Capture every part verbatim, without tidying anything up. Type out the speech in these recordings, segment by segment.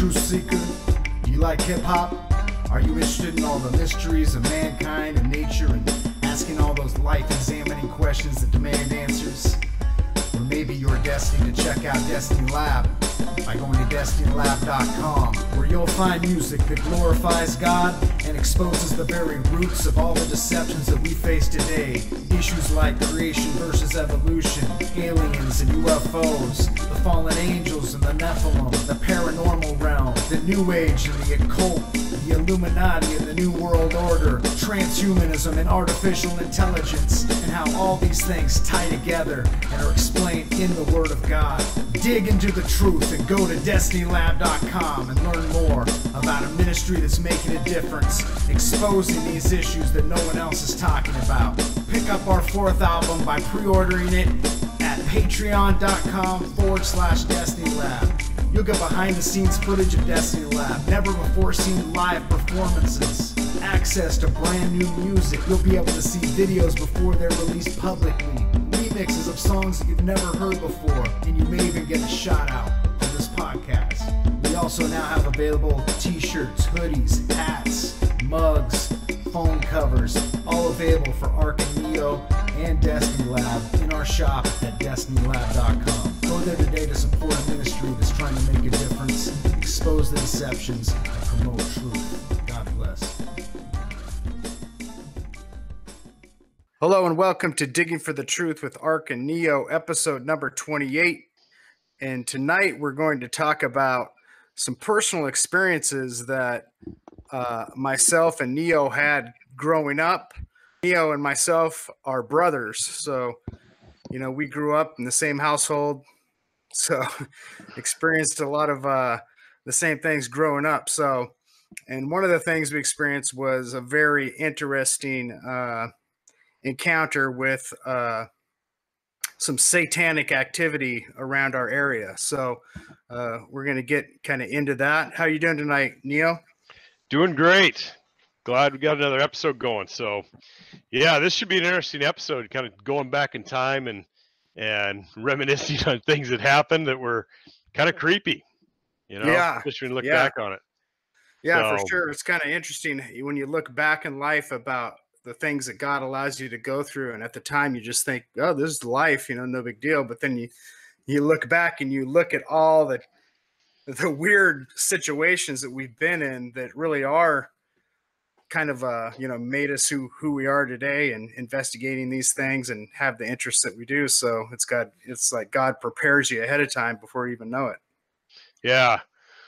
truth seeker? Do you like hip-hop? Are you interested in all the mysteries of mankind and nature and asking all those life-examining questions that demand answers? Or maybe you're destined to check out Destiny Lab by going to destiny lab dot com, where you'll find music that glorifies God and exposes the very roots of all the deceptions that we face today. Issues like creation versus evolution, aliens and U F Os, the fallen angels and the Nephilim, the paranormal realm, the New Age and the occult, the Illuminati and the New World Order, transhumanism and artificial intelligence, and how all these things tie together and are explained in the Word of God. Dig into the truth and go to destiny lab dot com and learn more about a ministry that's making a difference, exposing these issues that no one else is talking about. Pick up our fourth album by pre-ordering it at patreon dot com forward slash Destiny Lab. You'll get behind the scenes footage of Destiny Lab, never before seen live performances, access to brand new music. You'll be able to see videos before they're released publicly, remixes of songs that you've never heard before, and you may even get a shout out on this podcast. We also now have available t-shirts, hoodies, hats, mugs, phone covers, all available for Ark and Neo and Destiny Lab in our shop at destiny lab dot com. Go there today to support a ministry that's trying to make a difference, expose the deceptions, and promote truth. God bless. Hello and welcome to Digging for the Truth with Ark and Neo, episode number twenty-eight. And tonight we're going to talk about some personal experiences that uh, myself and Neo had growing up. Neo and myself are brothers, so you know we grew up in the same household, so experienced a lot of uh, the same things growing up. So, and one of the things we experienced was a very interesting uh, encounter with uh, some satanic activity around our area. So uh, we're going to get kind of into that. How are you doing tonight, Neo? Doing great. Glad we got another episode going. So yeah, this should be an interesting episode, kind of going back in time and and reminiscing on things that happened that were kind of creepy, you know, yeah. especially when you look yeah. back on it. Yeah, so, for sure. It's kind of interesting when you look back in life about the things that God allows you to go through. And at the time you just think, oh, this is life, you know, no big deal. But then you, you look back and you look at all the, the weird situations that we've been in that really are kind of, uh, you know, made us who, who we are today, and investigating these things and have the interests that we do. So it's got, it's like God prepares you ahead of time before you even know it. Yeah.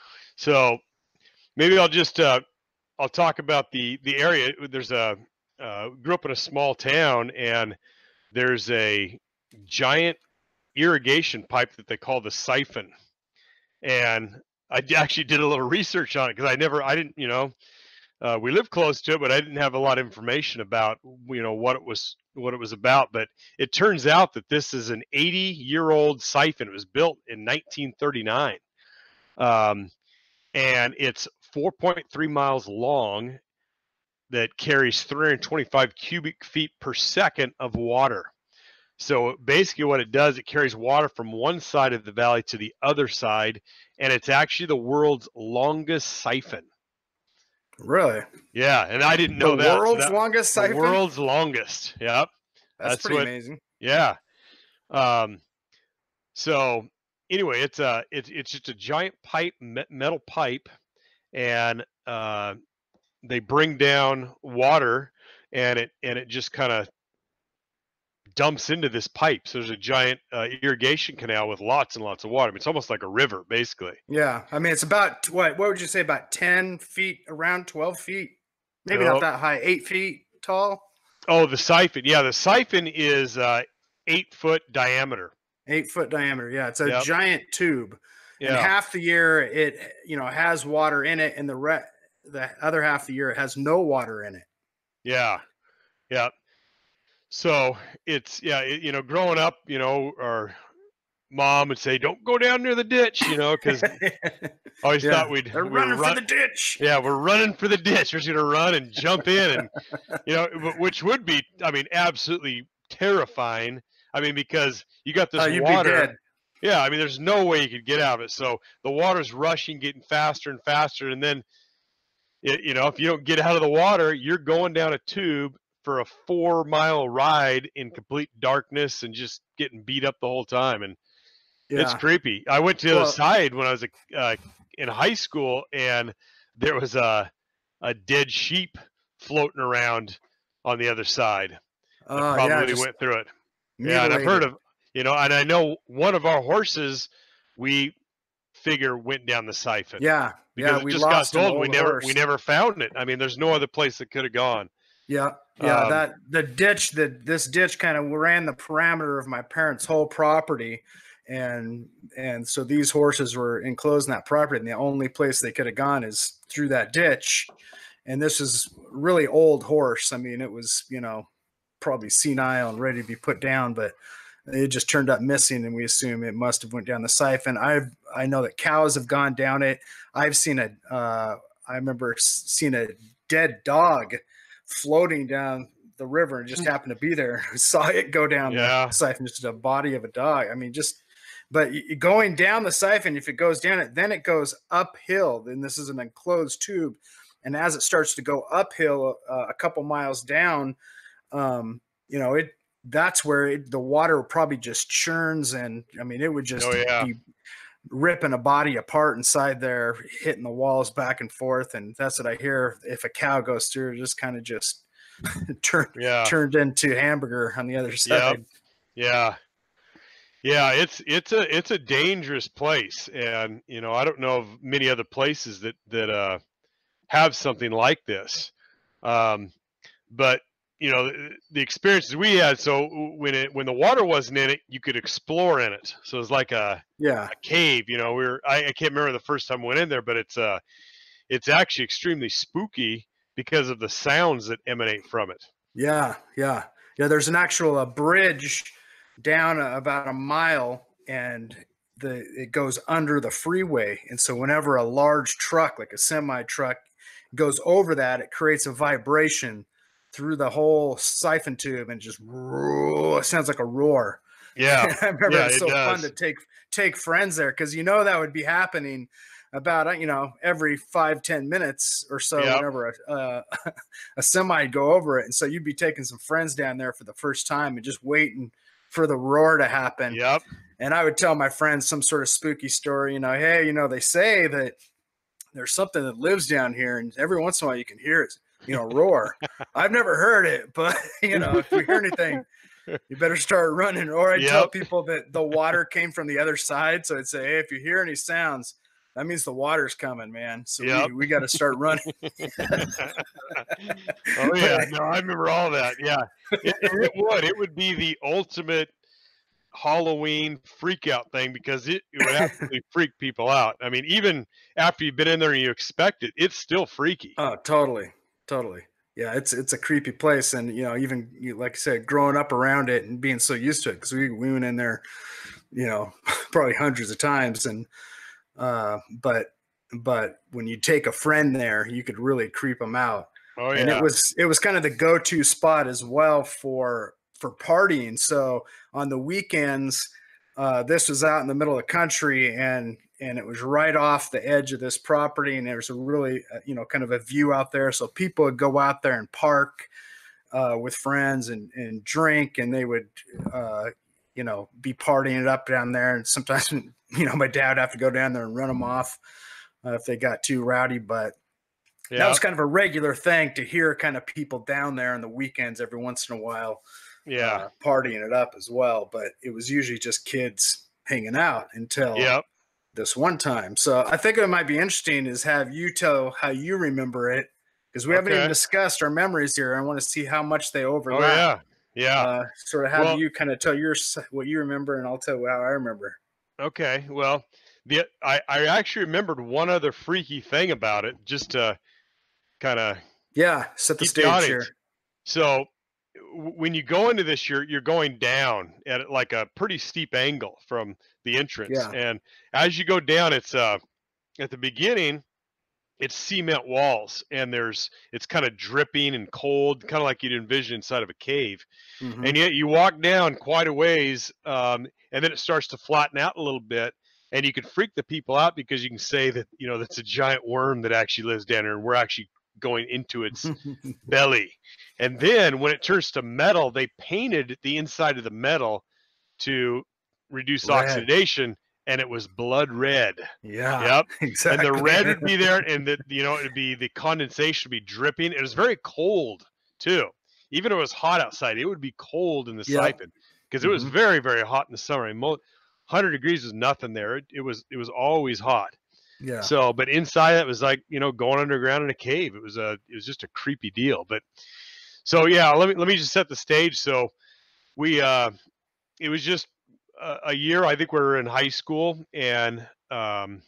So maybe I'll just, uh, I'll talk about the, the area. There's a, uh, grew up in a small town, and there's a giant irrigation pipe that they call the siphon. And I actually did a little research on it because I never, I didn't, you know, Uh, we lived close to it, but I didn't have a lot of information about, you know, what it was, what it was about. But it turns out that this is an eighty-year-old siphon. It was built in nineteen thirty-nine, um, and it's four point three miles long. That carries three hundred twenty-five cubic feet per second of water. So basically, what it does, it carries water from one side of the valley to the other side, and it's actually the world's longest siphon. Really? Yeah, and I didn't know the that. The world's so that, longest siphon? The world's longest, yep. That's, That's pretty what, amazing. Yeah. Um, so anyway, it's a, it's, it's just a giant pipe, metal pipe, and uh, they bring down water, and it, and it just kind of dumps into this pipe. So there's a giant uh, irrigation canal with lots and lots of water. I mean, it's almost like a river, basically. Yeah. I mean, it's about, what, what would you say, about ten feet, around twelve feet? Maybe oh. not that high, eight feet tall? Oh, the siphon. Yeah, the siphon is uh, eight foot diameter. Eight foot diameter. Yeah. It's a yep. giant tube. Yeah. And half the year it, you know, has water in it, and the re- the other half of the year it has no water in it. Yeah. Yeah. So it's, yeah, it, you know, growing up, you know, our mom would say, don't go down near the ditch, you know, because I always yeah. thought we'd, They're we'd running run, for the ditch. Yeah, we're running for the ditch. We're just going to run and jump in, and, you know, which would be, I mean, absolutely terrifying. I mean, because you got this uh, you'd water. Be dead. Yeah, I mean, there's no way you could get out of it. So the water's rushing, getting faster and faster, and then it, you know, if you don't get out of the water, you're going down a tube for a four mile ride in complete darkness and just getting beat up the whole time. And it's Yeah. creepy. I went to the other Well, side when I was a, uh, in high school, and there was a a dead sheep floating around on the other side that uh, yeah, probably just went through it. Yeah, and I've heard mutilated. of, you know, and I know one of our horses we figure went down the siphon Yeah, because yeah, it we just got lost an told we old never horse. we never found it. I mean, there's no other place that could have gone. Yeah, yeah, Um, that the ditch that this ditch kind of ran the parameter of my parents' whole property, and and so these horses were enclosed in that property, and the only place they could have gone is through that ditch. And this is really old horse. I mean, it was, you know, probably senile and ready to be put down, but it just turned up missing, and we assume it must have went down the siphon. I've I know that cows have gone down it. I've seen a uh, I remember seeing a dead dog floating down the river and just happened to be there. Saw it go down Yeah. the siphon, just a body of a dog. I mean, just but y- going down the siphon, if it goes down it, then it goes uphill. Then this is an enclosed tube, and as it starts to go uphill uh, a couple miles down, um, you know, it that's where it, the water probably just churns, and I mean, it would just Oh yeah. be ripping a body apart inside there, hitting the walls back and forth. And that's what I hear. If a cow goes through, it just kind of just turned Yeah. turned into hamburger on the other Yep. side. Yeah. Yeah, it's it's a it's a dangerous place, and you know I don't know of many other places that that uh, have something like this. Um, but you know the, the experiences we had. So when it when the water wasn't in it, you could explore in it. So it's like a, Yeah, a cave. You know, we were I, I can't remember the first time I went in there, but it's uh it's actually extremely spooky because of the sounds that emanate from it. yeah, yeah, yeah. There's an actual uh, bridge down uh, about a mile, and the it goes under the freeway. And so whenever a large truck, like a semi truck, goes over that, it creates a vibration through the whole siphon tube, and just roar. It sounds like a roar. Yeah, I remember yeah, it was it so fun does. to take take friends there, because you know that would be happening about uh, you know every five ten minutes or so, Yep. whenever a, uh, a semi would go over it. And so you'd be taking some friends down there for the first time and just waiting for the roar to happen. Yep. And I would tell my friends some sort of spooky story, you know, hey, you know, they say that there's something that lives down here, and every once in a while you can hear it, you know, roar. I've never heard it, but you know, if you hear anything, you better start running. Or I tell Yep. people that the water came from the other side. So I'd say, hey, if you hear any sounds, that means the water's coming, man. So Yep. we, we got to start running. Oh yeah, no, I remember all that. Yeah, it, it would. It would be the ultimate Halloween freak out thing because it, it would absolutely freak people out. I mean, even after you've been in there and you expect it, it's still freaky. Oh, totally, totally. Yeah, it's it's a creepy place, and you know, even you, like I said, growing up around it and being so used to it, because we we went in there, you know, probably hundreds of times, and uh, but but when you take a friend there, you could really creep them out. Oh And it yeah, was it was kind of the go-to spot as well for for partying. So on the weekends, uh, this was out in the middle of the country, and and it was right off the edge of this property, and there was a really uh, you know kind of a view out there. So people would go out there and park uh, with friends and and drink, and they would uh, you know be partying it up down there. And sometimes you know my dad would have to go down there and run them off uh, if they got too rowdy, but that yeah, was kind of a regular thing to hear kind of people down there on the weekends every once in a while yeah, uh, partying it up as well. But it was usually just kids hanging out until yep. this one time. So I think it might be interesting is have you tell how you remember it, because we haven't even Okay. discussed our memories here. I want to see how much they Oh overlap. yeah, yeah. Uh, sort of have Well- you kind of tell your what you remember, and I'll tell how I remember. Okay, well, the I I actually remembered one other freaky thing about it, just to kind of Yeah, set the keep the stage audience. here. So w- when you go into this, you're you're going down at like a pretty steep angle from the entrance, Yeah. and as you go down, it's uh at the beginning, it's cement walls, and there's it's kind of dripping and cold, kind of like you'd envision inside of a cave. Mhm. And yet you walk down quite a ways, um, and then it starts to flatten out a little bit, and you can freak the people out because you can say that, you know, that's a giant worm that actually lives down there, and we're actually going into its belly. And then when it turns to metal, they painted the inside of the metal to reduce Red. oxidation, and it was blood red. Yeah. Yep. Exactly. And the red would be there, and the, you know, it'd be, the condensation would be dripping. It was very cold too. Even if it was hot outside, it would be cold in the Yep. siphon because it was Mhm. very, very hot in the summer. And mo- one hundred degrees was nothing there. It, it was, it was always hot. Yeah. So, but inside it was like, you know, going underground in a cave. It was a, it was just a creepy deal. But so, yeah, let me, let me just set the stage. So we, uh, it was just a, a year, I think we were in high school, and, um,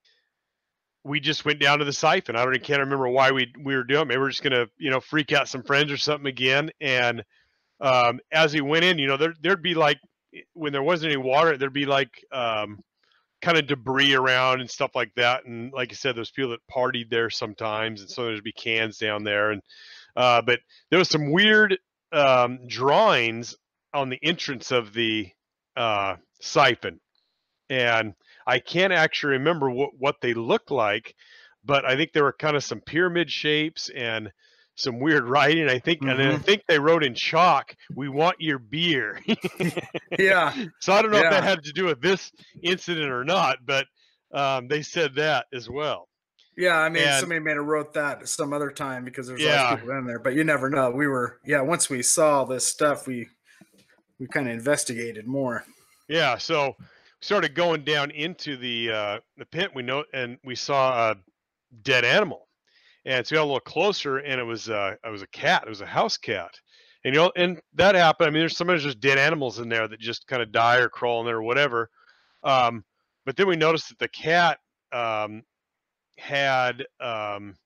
we just went down to the siphon. I don't, can't remember why we, we were doing it. Maybe we're just going to, you know, freak out some friends or something again. And, um, as we went in, you know, there, there'd be like, when there wasn't any water, there'd be like, um, kind of debris around and stuff like that. And like I said, there's people that partied there sometimes, and so there'd be cans down there. And uh, but there was some weird um, drawings on the entrance of the uh, siphon, and I can't actually remember what what they looked like, but I think there were kind of some pyramid shapes and some weird writing. I think, and then I Mhm. think they wrote in chalk, "We want your beer." Yeah. So I don't know if Yeah. that had to do with this incident or not, but um, they said that as well. Yeah. I mean, And somebody may have wrote that some other time because there's yeah, always people in there, but you never know. We were, yeah, once we saw this stuff, we, we kind of investigated more. yeah. So we started going down into the uh, the pit. We know, and we saw a dead animal. And so we got a little closer, and it was uh, it was a cat. It was a house cat, and you know, and that happened. I mean, there's sometimes just dead animals in there that just kind of die or crawl in there or whatever. Um, but then we noticed that the cat um, had um,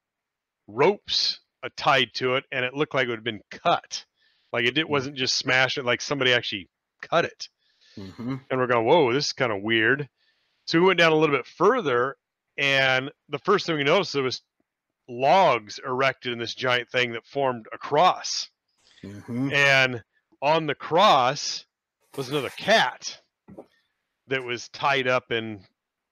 ropes uh, tied to it, and it looked like it would have been cut. Like it, it wasn't just smashed. It like somebody actually cut it. Mm-hmm. And we're going, whoa, this is kind of weird. So we went down a little bit further, and the first thing we noticed, there was logs erected in this giant thing that formed a cross. Mm-hmm. And on the cross was another cat that was tied up in,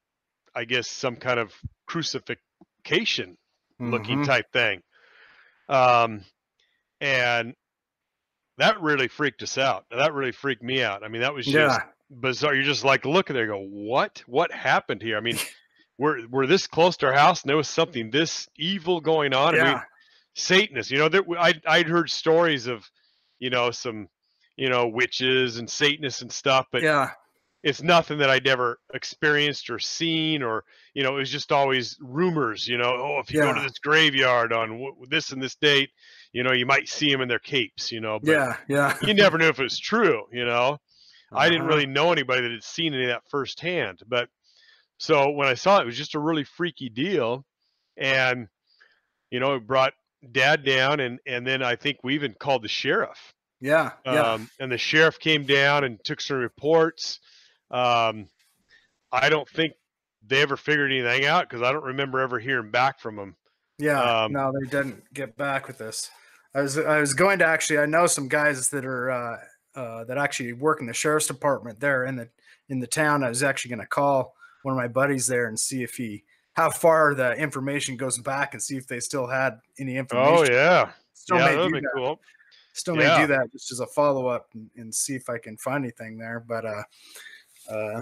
I guess, some kind of crucifixion looking Mhm. type thing. Um, and that really freaked us out. That really freaked me out. I mean, that was just Yeah. bizarre. You're just like looking there, go, what? What happened here? I mean, we're we're this close to our house, and there was something this evil going on. I mean, Yeah. Satanists. You know, there, I I'd heard stories of, you know, some, you know, witches and Satanists and stuff, but Yeah. it's nothing that I'd ever experienced or seen, or, you know, it was just always rumors, you know, oh, if you go to Yeah. this graveyard on w- this and this date, you know, you might see them in their capes, you know, but Yeah. Yeah. you never knew if it was true, you know. I didn't Uh-huh. really know anybody that had seen any of that firsthand, but so when I saw it, it was just a really freaky deal, and you know, it brought Dad down, and and then I think we even called the sheriff, Yeah. Yeah. um, and the sheriff came down and took some reports. Um, I don't think they ever figured anything out because I don't remember ever hearing back from them. Yeah. Um, No, they didn't get back with this. I was I was going to actually I know some guys that are uh, uh, that actually work in the sheriff's department there in the in the town. I was actually going to call one of my buddies there and see if he how far the information goes back and see if they still had any information. oh yeah, Still yeah, may that'd do be that. cool. Still may Yeah. do that just as a follow up and, and see if I can find anything there. But uh, uh,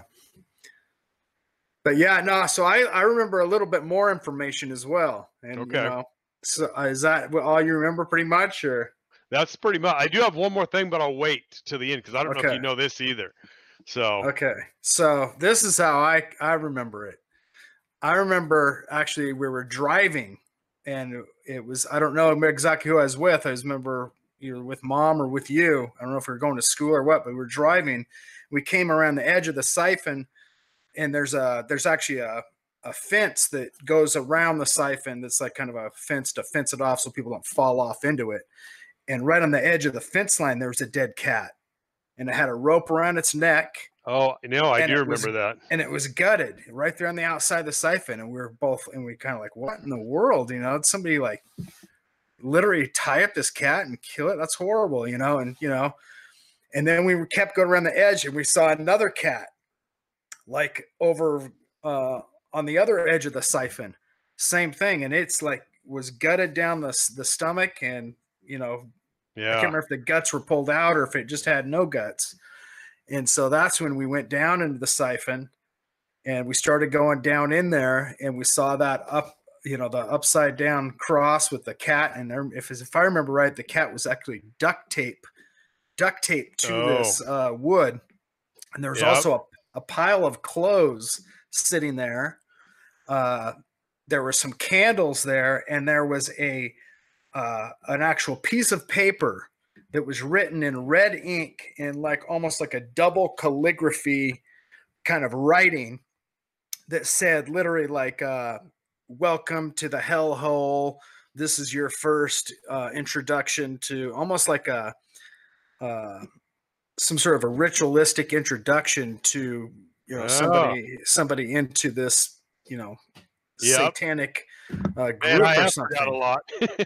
but yeah, no. So I I remember a little bit more information as well. And Okay. you know, so uh, is that what- all you remember pretty much, or? That's pretty much. I do have one more thing, but I'll wait till the end because I don't know if Okay. you know this either. So Okay, so this is how I I remember it. I remember actually we were driving, and it was I don't know exactly who I was with. I just remember either with Mom or with you. I don't know if we were going to school or what, but we were driving. We came around the edge of the siphon, and there's a there's actually a a fence that goes around the siphon. That's like kind of a fence to fence it off so people don't fall off into it. And right on the edge of the fence line, there was a dead cat, and it had a rope around its neck. oh no, I And do it was- remember that. And it was gutted right there on the outside of the siphon. And we were both, and we kind of like, what in the world? You know, did somebody like literally tie up this cat and kill it? That's horrible, you know? And, you know, And then we kept going around the edge, and we saw another cat, like over uh, on the other edge of the siphon. Same thing, and it's like was gutted down the the stomach, and you know, Yeah. I can't remember if the guts were pulled out or if it just had no guts. And so that's when we went down into the siphon, and we started going down in there, and we saw that up, you know, the upside down cross with the cat. And there, if if I remember right, the cat was actually duct tape, duct tape to Oh. this uh, wood, and there was Yep. also a, a pile of clothes sitting there. Uh, there were some candles there, and there was a uh, an actual piece of paper that was written in red ink in like almost like a double calligraphy kind of writing that said literally like uh, "Welcome to the hellhole. This is your first uh, introduction to," almost like a uh, some sort of a ritualistic introduction to, you know, Oh. somebody somebody into this, you know, Yep. satanic uh, group Man, I or have something. forgot a lot.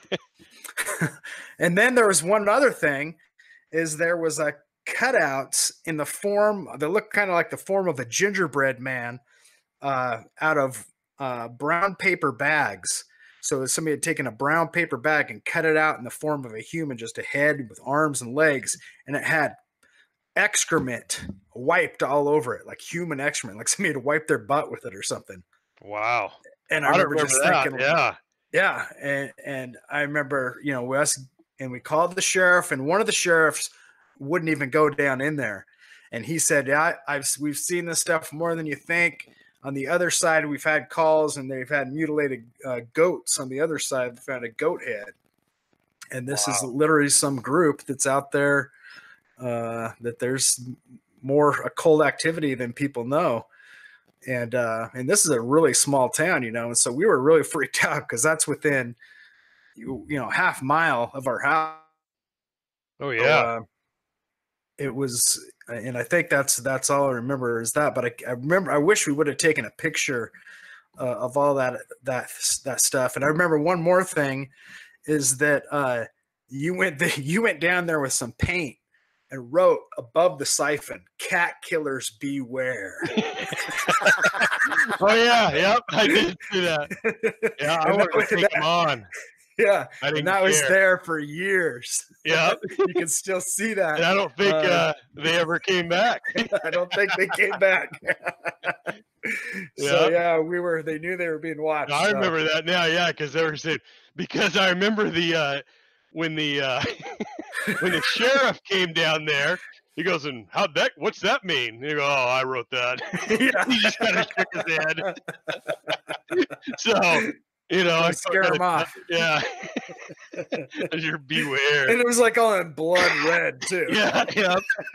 And then there was one other thing, is there was a cutouts in the form that looked kind of like the form of a gingerbread man uh, out of uh, brown paper bags. So somebody had taken a brown paper bag and cut it out in the form of a human, just a head with arms and legs, and it had excrement wiped all over it, like human excrement, like somebody had wiped their butt with it or something. Wow. And I I don't remember remember just that. thinking, Yeah. yeah, and and I remember, you know, Wes, and we called the sheriff, and one of the sheriffs wouldn't even go down in there, and he said, "Yeah, I, I've we've seen this stuff more than you think. On the other side, we've had calls, and they've had mutilated uh, goats. On the other side, they found a goat head, and this is Wow. literally some group that's out there uh, that there's more occult activity than people know." And uh, and this is a really small town, you know, and so we were really freaked out because that's within you, you know half mile of our house. Oh So, yeah. uh, it was, and I think that's that's all I remember is that. But I, I remember I wish we would have taken a picture uh, of all that that that stuff. And I remember one more thing is that uh, you went the, you went down there with some paint and wrote above the siphon, "Cat killers beware." Oh yeah. Yep. I did do that. Yeah. I And wanted that- to take them on. Yeah, I didn't and that was care. there for years. Yeah. You can still see that. And I don't think Uh, uh, they ever came back. I don't think they came back. So Yeah. yeah, we were. They knew they were being watched. I so- remember that now. Yeah, because they were saying because I remember the uh, when the uh, when the sheriff came down there. He goes, and how'd that? What's that mean? You go, oh, I wrote that. Yeah. He just kind of shook his head. So, you know, I Scare kinda- him off. Yeah. As your beware. And it was like all in blood red too. Yeah, yeah.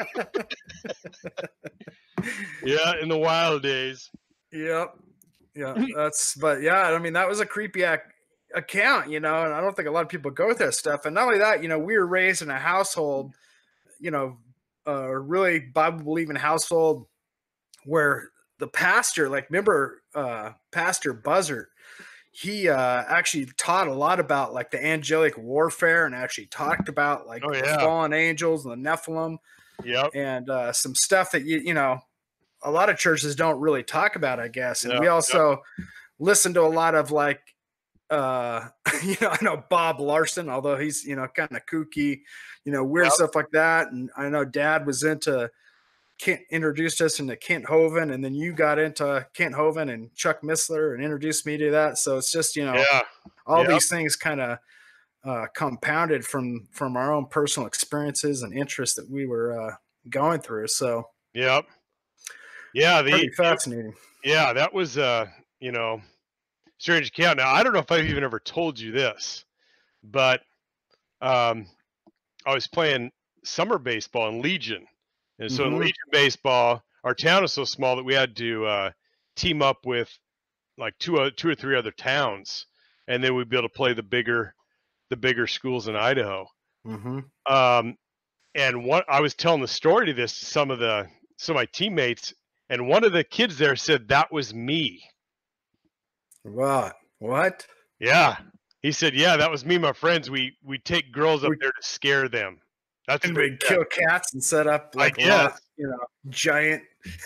Yeah, in the wild days. Yep. Yeah. That's. But yeah, I mean, that was a creepy ac- account, you know, and I don't think a lot of people go with that stuff. And not only that, you know, we were raised in a household, you know, a really Bible believing household where the pastor, like, remember, uh, Pastor Buzzard, he uh, actually taught a lot about like the angelic warfare and actually talked about like Oh, the yeah. fallen angels and the Nephilim Yep. and uh, some stuff that you you know a lot of churches don't really talk about, I guess. And Yeah, we yeah. also listen to a lot of like uh you know I know Bob Larson, although he's you know kind of kooky, you know weird Yep. stuff like that. And I know Dad was into Kent, introduced us into Kent Hovind, and then you got into Kent Hovind and Chuck Missler and introduced me to that. So it's just you know Yeah. all Yep. these things kind of uh, compounded from from our own personal experiences and interests that we were uh, going through. So Yep. Yeah. pretty The fascinating. yeah, that was uh, you know, strange account. Now I don't know if I've even ever told you this, but um, I was playing summer baseball in Legion, and so in Mhm. Legion baseball, our town is so small that we had to uh, team up with like two, o- two or three other towns, and then we'd be able to play the bigger, the bigger schools in Idaho. Mm-hmm. Um, and what I was telling the story to this to some of the some of my teammates, and one of the kids there said that was me. What? What? Yeah, he said, yeah, that was me, and my friends. We we take girls up We- there to scare them. That's And what they we'd said. kill cats and set up I like guess. lot, you know, giant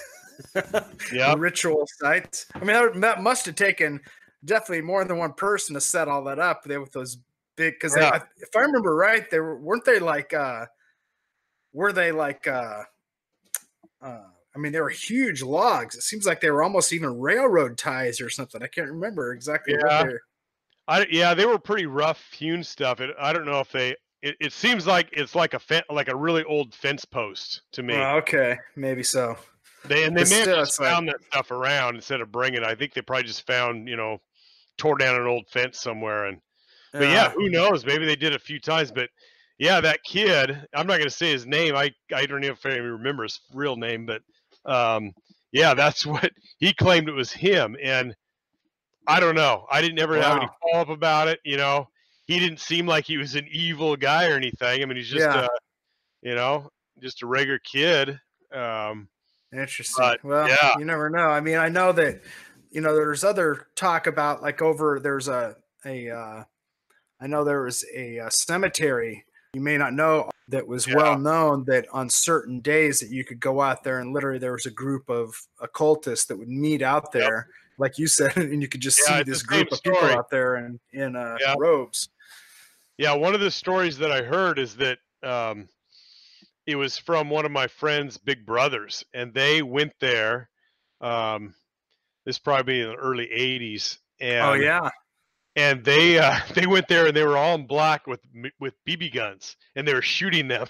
Yeah. ritual sites. I mean, that, that must have taken definitely more than one person to set all that up there with those big. Because Yeah. if I remember right, they were weren't they like uh were they like uh uh I mean, they were huge logs. It seems like they were almost even railroad ties or something. I can't remember exactly what Yeah. they're. I yeah, they were pretty rough hewn stuff. It, I don't know if they. It, it seems like it's like a fen- like a really old fence post to me. Well, okay, maybe so. They and they But may have still, just it's like- found that stuff around instead of bringing it. I think they probably just found, you know, tore down an old fence somewhere. And but yeah, Uh, who knows? Maybe they did a few times. But yeah, that kid. I'm not going to say his name. I I don't even if I even remember his real name. But um, yeah, that's what he claimed it was him. And I don't know. I didn't ever have any Wow. follow up about it. You know, he didn't seem like he was an evil guy or anything. I mean, he's just Yeah. uh, you know, just a regular kid. Um, Interesting. But, well, yeah. you never know. I mean, I know that, you know, there's other talk about like over there's a a uh, I know there was a, uh cemetery you may not know that was Yeah. well known that on certain days that you could go out there and literally there was a group of occultists that would meet out there, like you said, and you could just Yeah, see it's this the same group of people story. out there in in uh, Yeah. robes. Yeah, one of the stories that I heard is that um, it was from one of my friend's big brothers, and they went there. Um, this probably in the early eighties, and Oh yeah. and they uh, they went there and they were all in black with m- with B B guns, and they were shooting them.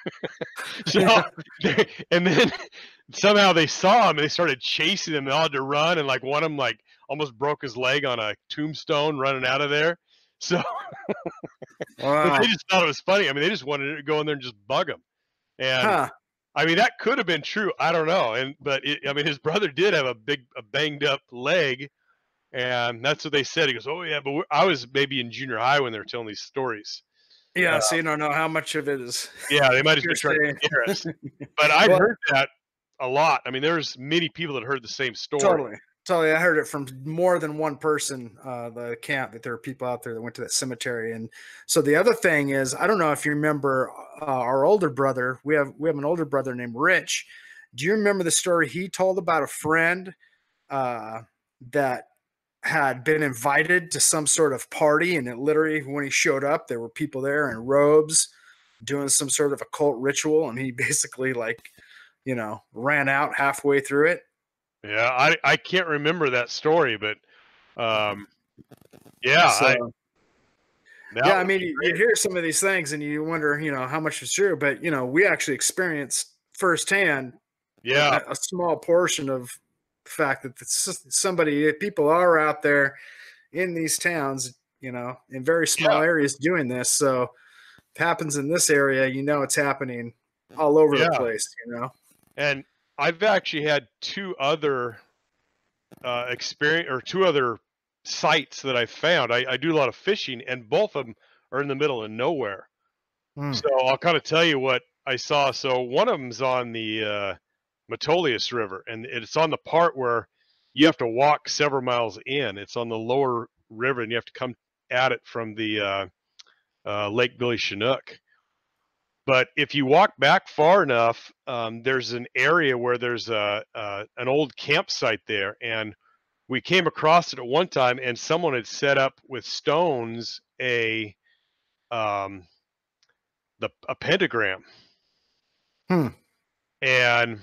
So, they- and then somehow they saw him and they started chasing him. They all had to run, and like one of them like almost broke his leg on a tombstone running out of there. So but Wow. they just thought it was funny. I mean, they just wanted to go in there and just bug him. And Huh. I mean, that could have been true. I don't know. And but it, I mean, his brother did have a big, a banged up leg, and that's what they said. He goes, "Oh yeah," but we're, I was maybe in junior high when they were telling these stories. Yeah. Uh, so you don't know how much of it is. Yeah, they might have been trying Hearsay. to scare us. But I've Well- heard that a lot. I mean, there's many people that heard the same story. Totally. Totally. I heard it from more than one person, uh, the camp, that there are people out there that went to that cemetery. And so the other thing is, I don't know if you remember uh, our older brother. We have we have an older brother named Rich. Do you remember the story he told about a friend uh, that had been invited to some sort of party, and it literally, when he showed up, there were people there in robes doing some sort of occult ritual, and he basically like, you know, ran out halfway through it. Yeah, I I can't remember that story, but um, yeah, So, I, that yeah, I would mean, be you, great. you hear some of these things and you wonder, you know, how much is true. But you know, we actually experienced firsthand Yeah, a, a small portion of the fact that s- somebody, people are out there in these towns, you know, in very small Yeah. areas doing this. So, if it happens in this area, you know, it's happening all over the Yeah. place. You know. and I've actually had two other uh, experience or two other sites that I found. I, I do a lot of fishing, and both of them are in the middle of nowhere. Hmm. So I'll kind of tell you what I saw. So one of them's on the uh, Metolius River, and it's on the part where you have to walk several miles in. It's on the lower river, and you have to come at it from the uh, uh, Lake Billy Chinook. But if you walk back far enough, um, there's an area where there's a, a an old campsite there, and we came across it at one time, and someone had set up with stones a um, the a pentagram. Hmm. And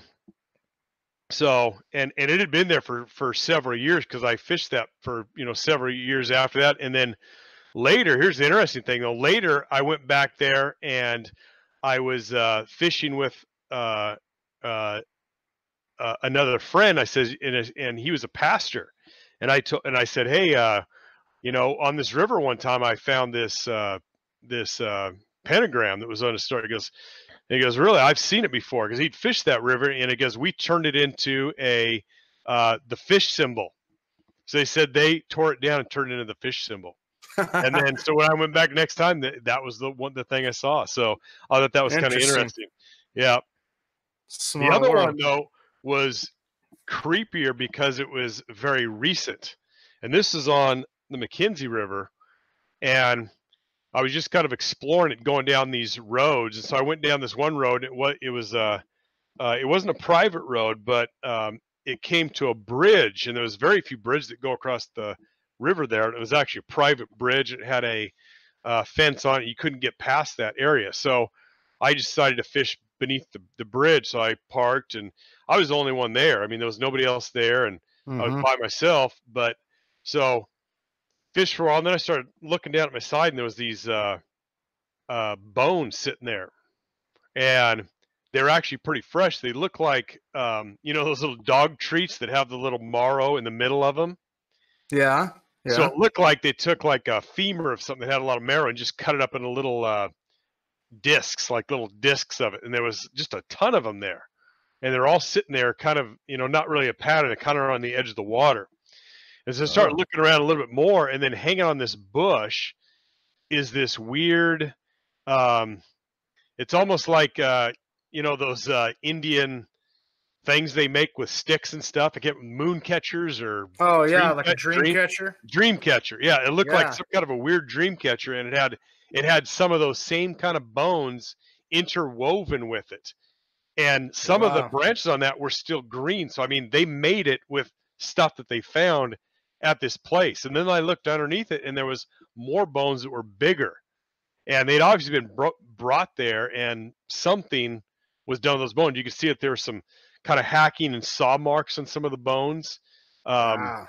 so and and it had been there for for several years because I fished that for you know several years after that, and then later, here's the interesting thing though. Later, I went back there and I was uh, fishing with uh, uh, uh, another friend. I said, and, and he was a pastor, and I told and I said, hey, uh, you know, on this river one time I found this uh, this uh, pentagram that was on a story. He goes, he goes, really? I've seen it before because he'd fished that river, and it goes, we turned it into a uh, the fish symbol. So they said they tore it down and turned it into the fish symbol. And then so when I went back next time, that, that was the one the thing I saw. So I thought that was kind of Interesting. interesting. Yeah. Small The other world. one though was creepier because it was very recent, and this is on the McKenzie River, and I was just kind of exploring it, going down these roads, and so I went down this one road. It was it was uh, uh it wasn't a private road, but um, it came to a bridge, and there was very few bridges that go across the river there. And it was actually a private bridge. It had a uh, fence on it. You couldn't get past that area, so I decided to fish beneath the, the bridge. So I parked, and I was the only one there. I mean, there was nobody else there, and I was Mm-hmm. by myself. But so fished for a while, and then I started looking down at my side, and there was these uh, uh, bones sitting there, and they were actually pretty fresh. They look like um, you know those little dog treats that have the little marrow in the middle of them. Yeah. So Yeah. it looked like they took like a femur of something that had a lot of marrow and just cut it up into little uh, discs, like little discs of it, and there was just a ton of them there, and they're all sitting there, kind of, you know, not really a pattern, they're kind of on the edge of the water. And so I started Oh. looking around a little bit more, and then hanging on this bush is this weird. Um, it's almost like uh, you know those uh, Indian things they make with sticks and stuff. I get moon catchers or Oh yeah, dream like a cat- dream dream catcher. dream catcher. Yeah, it looked like Yeah. some kind of a weird dream catcher, and it had it had some of those same kind of bones interwoven with it. And some of the Wow. branches on that were still green. So I mean, they made it with stuff that they found at this place. And then I looked underneath it, and there was more bones that were bigger, and they'd obviously been bro- brought there, and something was done with those bones. You could see that there were some kind of hacking and saw marks on some of the bones. Um, Wow.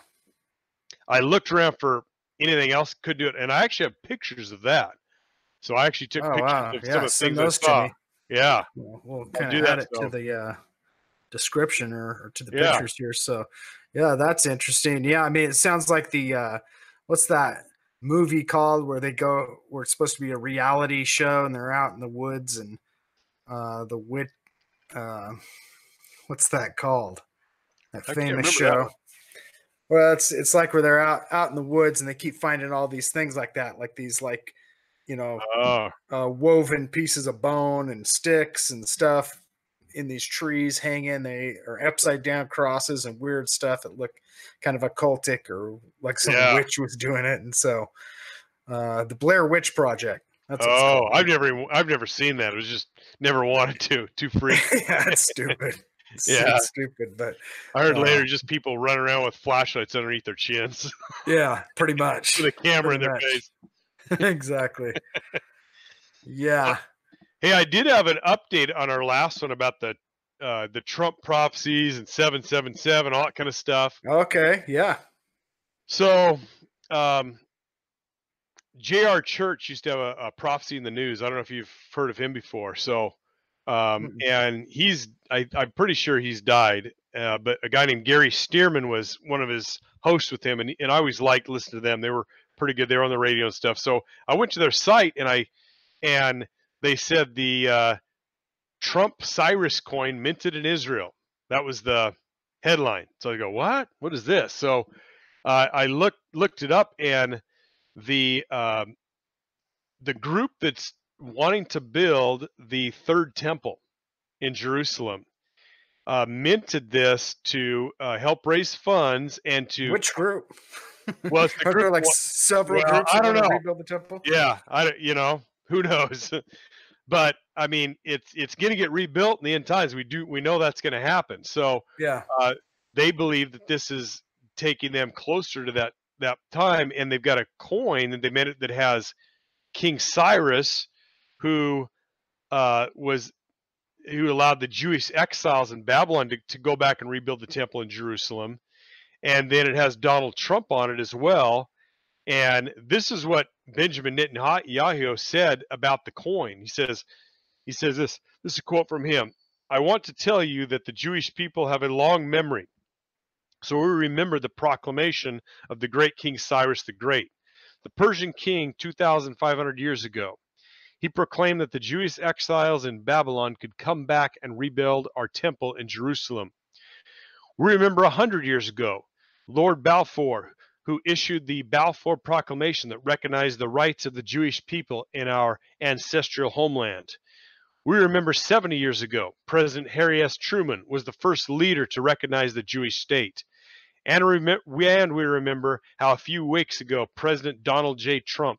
I looked around for anything else could do it, and I actually have pictures of that. So I actually took Oh pictures wow. of some Yeah. of the Send things I those to saw. me. Yeah, We'll, we'll I'll kind do of add that. it to So the uh, description or, or to the yeah, pictures here. So yeah, that's interesting. Yeah, I mean, it sounds like the uh, what's that movie called where they go where it's supposed to be a reality show and they're out in the woods and uh, the wit. Uh, what's that called? That I can't famous remember that show. one. Well, it's it's like where they're out out in the woods and they keep finding all these things like that, like these like you know Oh, uh, woven pieces of bone and sticks and stuff in these trees hanging. They are upside down crosses and weird stuff that look kind of occultic or like some yeah. witch was doing it. And so uh, the Blair Witch Project. That's what it's Oh, called. I've never even- I've never seen that. It was just never wanted to. Too freaky. Yeah, it's stupid. It's, Yeah. it's stupid, but I heard uh, later just people running around with flashlights underneath their chins yeah, pretty much. with a camera in Pretty their much. face. Exactly. Yeah. Hey, I did have an update on our last one about the uh, the Trump prophecies and seven seven seven, all that kind of stuff. Okay. Yeah. So, um, J R. Church used to have a, a prophecy in the news. I don't know if you've heard of him before. So, um, Mm-mm. and he's, I, I'm pretty sure he's died. Uh, but a guy named Gary Stearman was one of his hosts with him, and and I always liked listening to them. They were pretty good. They were on the radio and stuff. So I went to their site, and I, and they said the uh, Trump Cyrus coin minted in Israel. That was the headline. So I go, what? What is this? So uh, I looked looked it up, and the um, the group that's wanting to build the third temple in Jerusalem uh, minted this to uh, help raise funds and to Which group? well, it's the Aren't there group. like wa- several well, groups I that don't want to know. rebuild the temple? Yeah, I don't- you know who knows, but I mean it's it's going to get rebuilt in the end times. We do we know that's going to happen. So Yeah. uh, they believe that this is taking them closer to that that time, and they've got a coin that they made it that has King Cyrus, who uh, was who allowed the Jewish exiles in Babylon to, to go back and rebuild the temple in Jerusalem, and then it has Donald Trump on it as well. And this is what Benjamin Netanyahu said about the coin. He says, he says this. This is a quote from him. I want to tell you that the Jewish people have a long memory. So we remember the proclamation of the great King Cyrus the Great, the Persian king two thousand five hundred years ago. He proclaimed that the Jewish exiles in Babylon could come back and rebuild our temple in Jerusalem. We remember one hundred years ago, Lord Balfour, who issued the Balfour Proclamation that recognized the rights of the Jewish people in our ancestral homeland. We remember seventy years ago, President Harry S. Truman was the first leader to recognize the Jewish state. And, rem- and we remember how a few weeks ago, President Donald J. Trump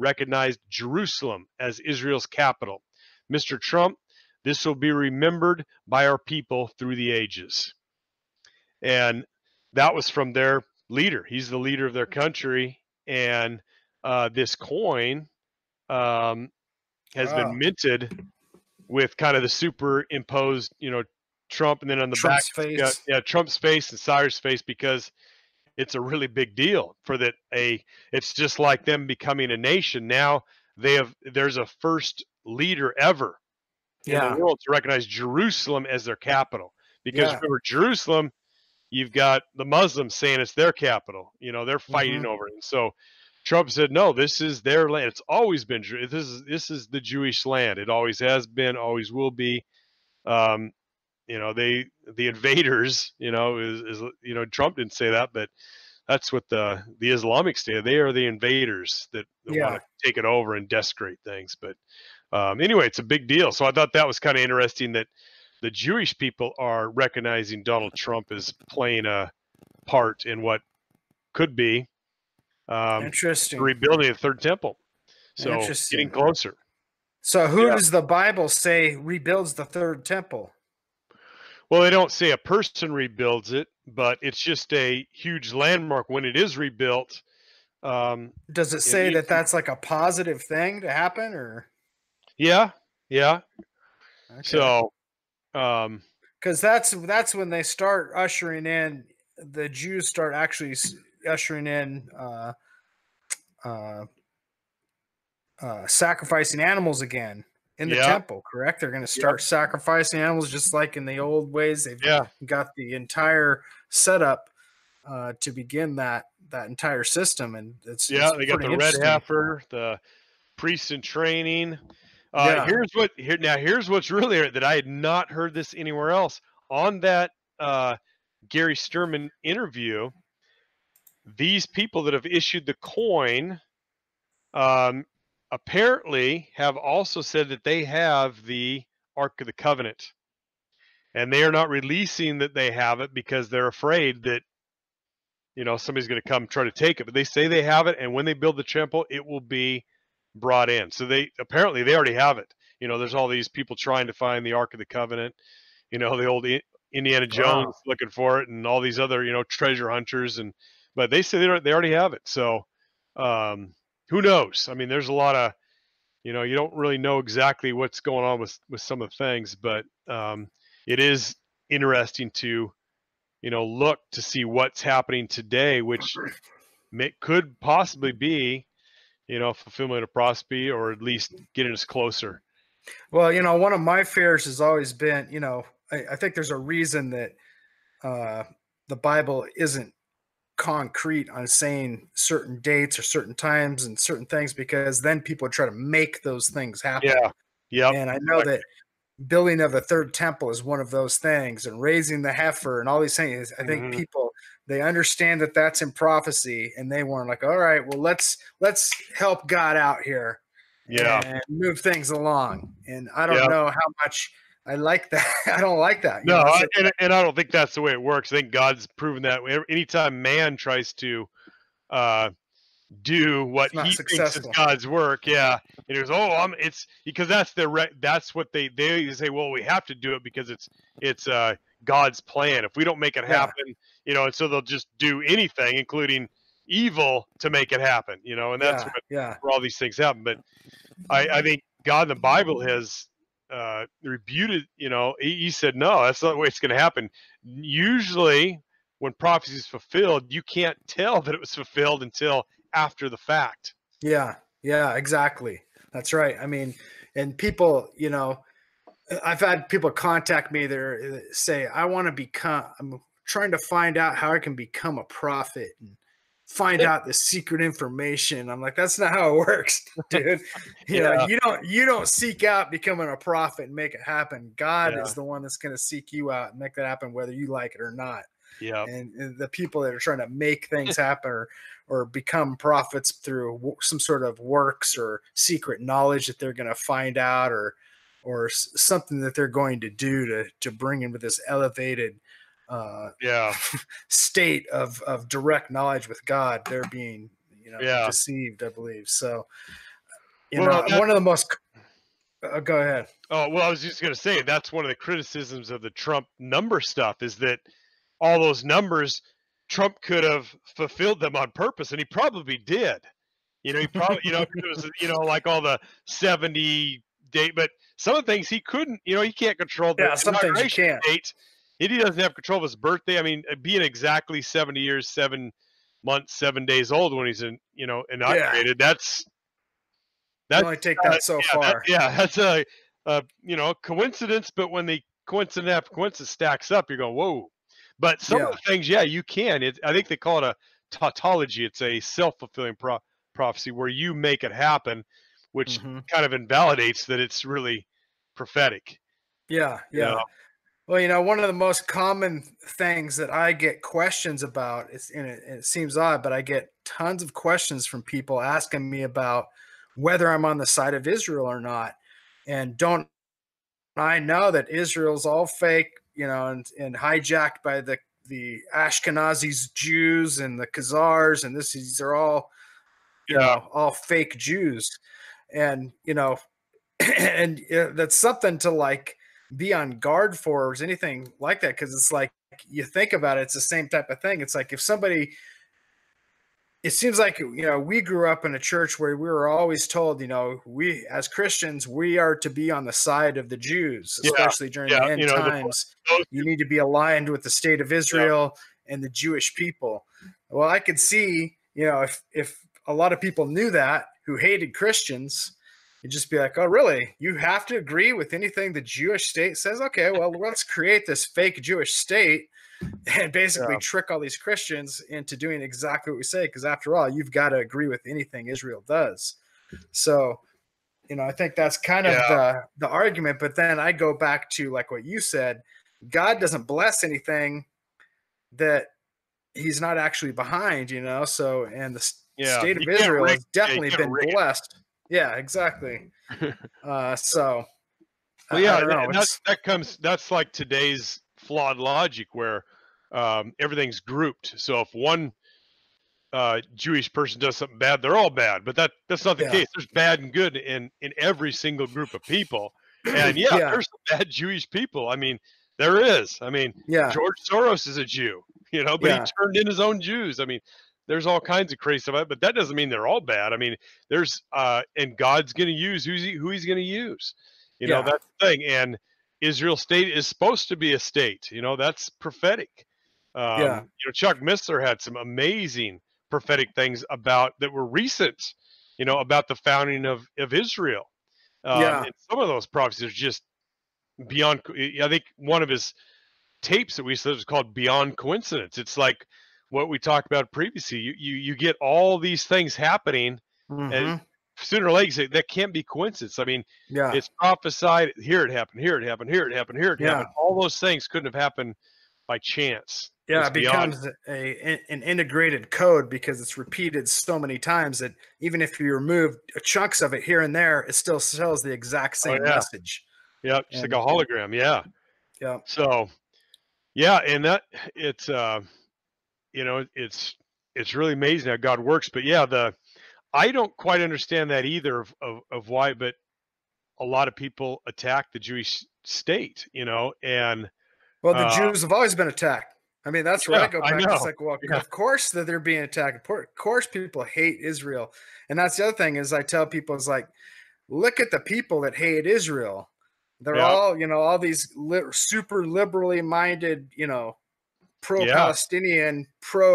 recognized Jerusalem as Israel's capital. Mister Trump, this will be remembered by our people through the ages. And that was from their leader. He's the leader of their country. And uh, this coin um, has Wow. been minted with kind of the superimposed, you know, Trump, and then on the Trump's back, face. got, yeah, Trump's face and Cyrus' face, because it's a really big deal for that. A, it's just like them becoming a nation. Now they have, there's a first leader ever in Yeah. the world to recognize Jerusalem as their capital. Because Yeah. remember, Jerusalem, you've got the Muslims saying it's their capital. You know, they're fighting Mhm. over it. And so Trump said, no, this is their land. It's always been, Jew- this is, this is the Jewish land. It always has been, always will be. Um, you know, they, the invaders, you know, is, is, you know, Trump didn't say that, but that's what the, the Islamic State, they are the invaders that, that Yeah. want to take it over and desecrate things. But um, anyway, it's a big deal. So I thought that was kind of interesting that the Jewish people are recognizing Donald Trump as playing a part in what could be um, the Interesting. rebuilding of the third temple. So Interesting. getting closer. So who Yeah. does the Bible say rebuilds the third temple? Well, they don't say a person rebuilds it, but it's just a huge landmark when it is rebuilt. Um, Does it it say needs that to- that's like a positive thing to happen, or yeah, yeah. okay. So, um, Because that's that's when they start ushering in, the Jews start actually s- ushering in uh, uh, uh, sacrificing animals again in the Yeah. temple. Correct? They're going to start sacrificing animals just like in the old ways. They've yeah, got the entire setup uh, to begin that that entire system, and it's yeah. it's They got pretty the red interesting. heifer, the priests in training. Uh, Yeah. Here's what here now. Here's what's really that I had not heard this anywhere else on that uh, Gary Sturman interview. These people that have issued the coin um, apparently have also said that they have the Ark of the Covenant, and they are not releasing that they have it because they're afraid that, you know, somebody's going to come try to take it. But they say they have it, and when they build the temple, it will be brought in. So they apparently they already have it. You know, there's all these people trying to find the Ark of the Covenant. You know, the old I- Indiana Jones Wow. looking for it, and all these other, you know, treasure hunters. And but they say they don't- they already have it. So um, who knows? I mean, there's a lot of, you know, you don't really know exactly what's going on with with some of the things, but um, it is interesting to, you know, look to see what's happening today, which may, could possibly be, you know, fulfillment of prophecy, or at least getting us closer. Well, you know, one of my fears has always been, you know, I, I think there's a reason that uh, the Bible isn't concrete on saying certain dates or certain times and certain things, because then people try to make those things happen. Yeah. Yep. And I know that building of the third temple is one of those things, and raising the heifer and all these things. I think Mhm. people, they understand that that's in prophecy, and they want, like, all right, well, let's let's help God out here. Yeah. And move things along. And I don't Yeah. know how much I like that. I don't like that. you No, know, it's I, like- and, and I don't think that's the way it works. I think God's proven that anytime man tries to uh, do what It's not he thinks is successful. God's work, yeah, and he goes, "Oh, I'm." It's because that's the re- that's what they they say. Well, we have to do it because it's it's uh, God's plan. If we don't make it Yeah. happen, you know, and so they'll just do anything, including evil, to make it happen. You know, and that's yeah, what, yeah, where all these things happen. But I, I think God in the Bible has uh, rebuked. You know, he, he said, "No, that's not the way it's going to happen." Usually, when prophecy is fulfilled, you can't tell that it was fulfilled until after the fact. yeah, yeah, exactly. That's right. I mean, and people, you know, I've had people contact me that uh, say, I want to become, I'm trying to find out how I can become a prophet and find out the secret information. I'm like, that's not how it works, dude. You know, Yeah. you don't, you don't seek out becoming a prophet and make it happen. God Yeah. is the one that's going to seek you out and make that happen, whether you like it or not. Yeah. And, and the people that are trying to make things happen, or, or become prophets through w- some sort of works or secret knowledge that they're going to find out, or, or s- something that they're going to do to, to bring into this elevated uh, Yeah. state of, of direct knowledge with God, they're being, you know, Yeah. deceived, I believe. So, You Well, know, that- one of the most. Uh, go ahead. Oh, well, I was just going to say that's one of the criticisms of the Trump number stuff is that all those numbers, Trump could have fulfilled them on purpose, and he probably did. You know, he probably, you know, it was, you know, like all the seventy date, but some of the things he couldn't, you know, he can't control the Yeah, some things you inauguration can't. date. He doesn't have control of his birthday. I mean, being exactly seventy years, seven months, seven days old when he's in, you know, inaugurated, that's, You only take uh, that so yeah, that- far. yeah, that's a, a, you know, coincidence, but when the coincidence after coincidence stacks up, you're going, whoa. But some Yeah. of the things, yeah, you can. It, I think they call it a tautology. It's a self-fulfilling pro- prophecy where you make it happen, which Mhm. kind of invalidates that it's really prophetic. Yeah, yeah. know? Well, you know, one of the most common things that I get questions about, it's, and it, it seems odd, but I get tons of questions from people asking me about whether I'm on the side of Israel or not. And don't I know that Israel's all fake, you know, and, and hijacked by the, the Ashkenazis Jews and the Khazars, and this these are all, you Yeah. know, all fake Jews. And, you know, and uh, that's something to like be on guard for or anything like that, because it's like you think about it, it's the same type of thing. It's like if somebody, it seems like, you know, we grew up in a church where we were always told, you know, we as Christians, we are to be on the side of the Jews, Yeah, especially during yeah, the end you know, the- times. those- You need to be aligned with the state of Israel and the Jewish people. Well, I could see, you know, if if a lot of people knew that who hated Christians, you'd just be like, oh, really? You have to agree with anything the Jewish state says? Okay, well, let's create this fake Jewish state and basically Yeah. trick all these Christians into doing exactly what we say. Because after all, you've got to agree with anything Israel does. So, you know, I think that's kind of Yeah. the, the argument. But then I go back to like what you said, God doesn't bless anything that he's not actually behind, you know? So, and the s- Yeah, state of you can't Israel rig- has yeah, you definitely can't been rig it. blessed. Yeah, exactly. uh, so, I- Well, I yeah, don't that, know. that, It's- that comes. That's like today's flawed logic, where um, everything's grouped. So if one uh, Jewish person does something bad, they're all bad. But that that's not the Yeah. case. There's bad and good in in every single group of people. And yeah, Yeah. there's some bad Jewish people. I mean, there is. I mean, yeah, George Soros is a Jew, you know, but Yeah. he turned in his own Jews. I mean, there's all kinds of crazy stuff, but that doesn't mean they're all bad. I mean, there's uh, and God's going to use who's he, who He's going to use. You know, Yeah. that's the thing. And Israel state is supposed to be a state. You know, that's prophetic. Um, Yeah. You know, Chuck Missler had some amazing prophetic things about that were recent. You know, about the founding of of Israel. Um, Yeah. And some of those prophecies are just beyond. I think one of his tapes that we said was called Beyond Coincidence. It's like what we talked about previously. You you you get all these things happening, Mhm. and sooner or later that can't be coincidence. I mean, yeah, it's prophesied. Here it happened. Here it happened. Here it happened. Here it Yeah. happened. All those things couldn't have happened by chance. yeah. It's It beyond- becomes a an integrated code because it's repeated so many times that even if you remove chunks of it here and there, it still tells the exact same Oh, yeah. message. Yeah, just And- like a hologram. Yeah. Yeah, So, yeah, and that it's uh, you know, it's it's really amazing how God works. But yeah, the I don't quite understand that either of, of, of why, but a lot of people attack the Jewish state, you know, and well, the Uh, Jews have always been attacked. I mean, that's where I Yeah, go I back. know. It's like, well, Yeah. of course that they're being attacked. Of cour- of course, people hate Israel, and that's the other thing is I tell people is like, look at the people that hate Israel. They're Yeah. all, you know, all these li- super liberally minded, you know, pro-Palestinian,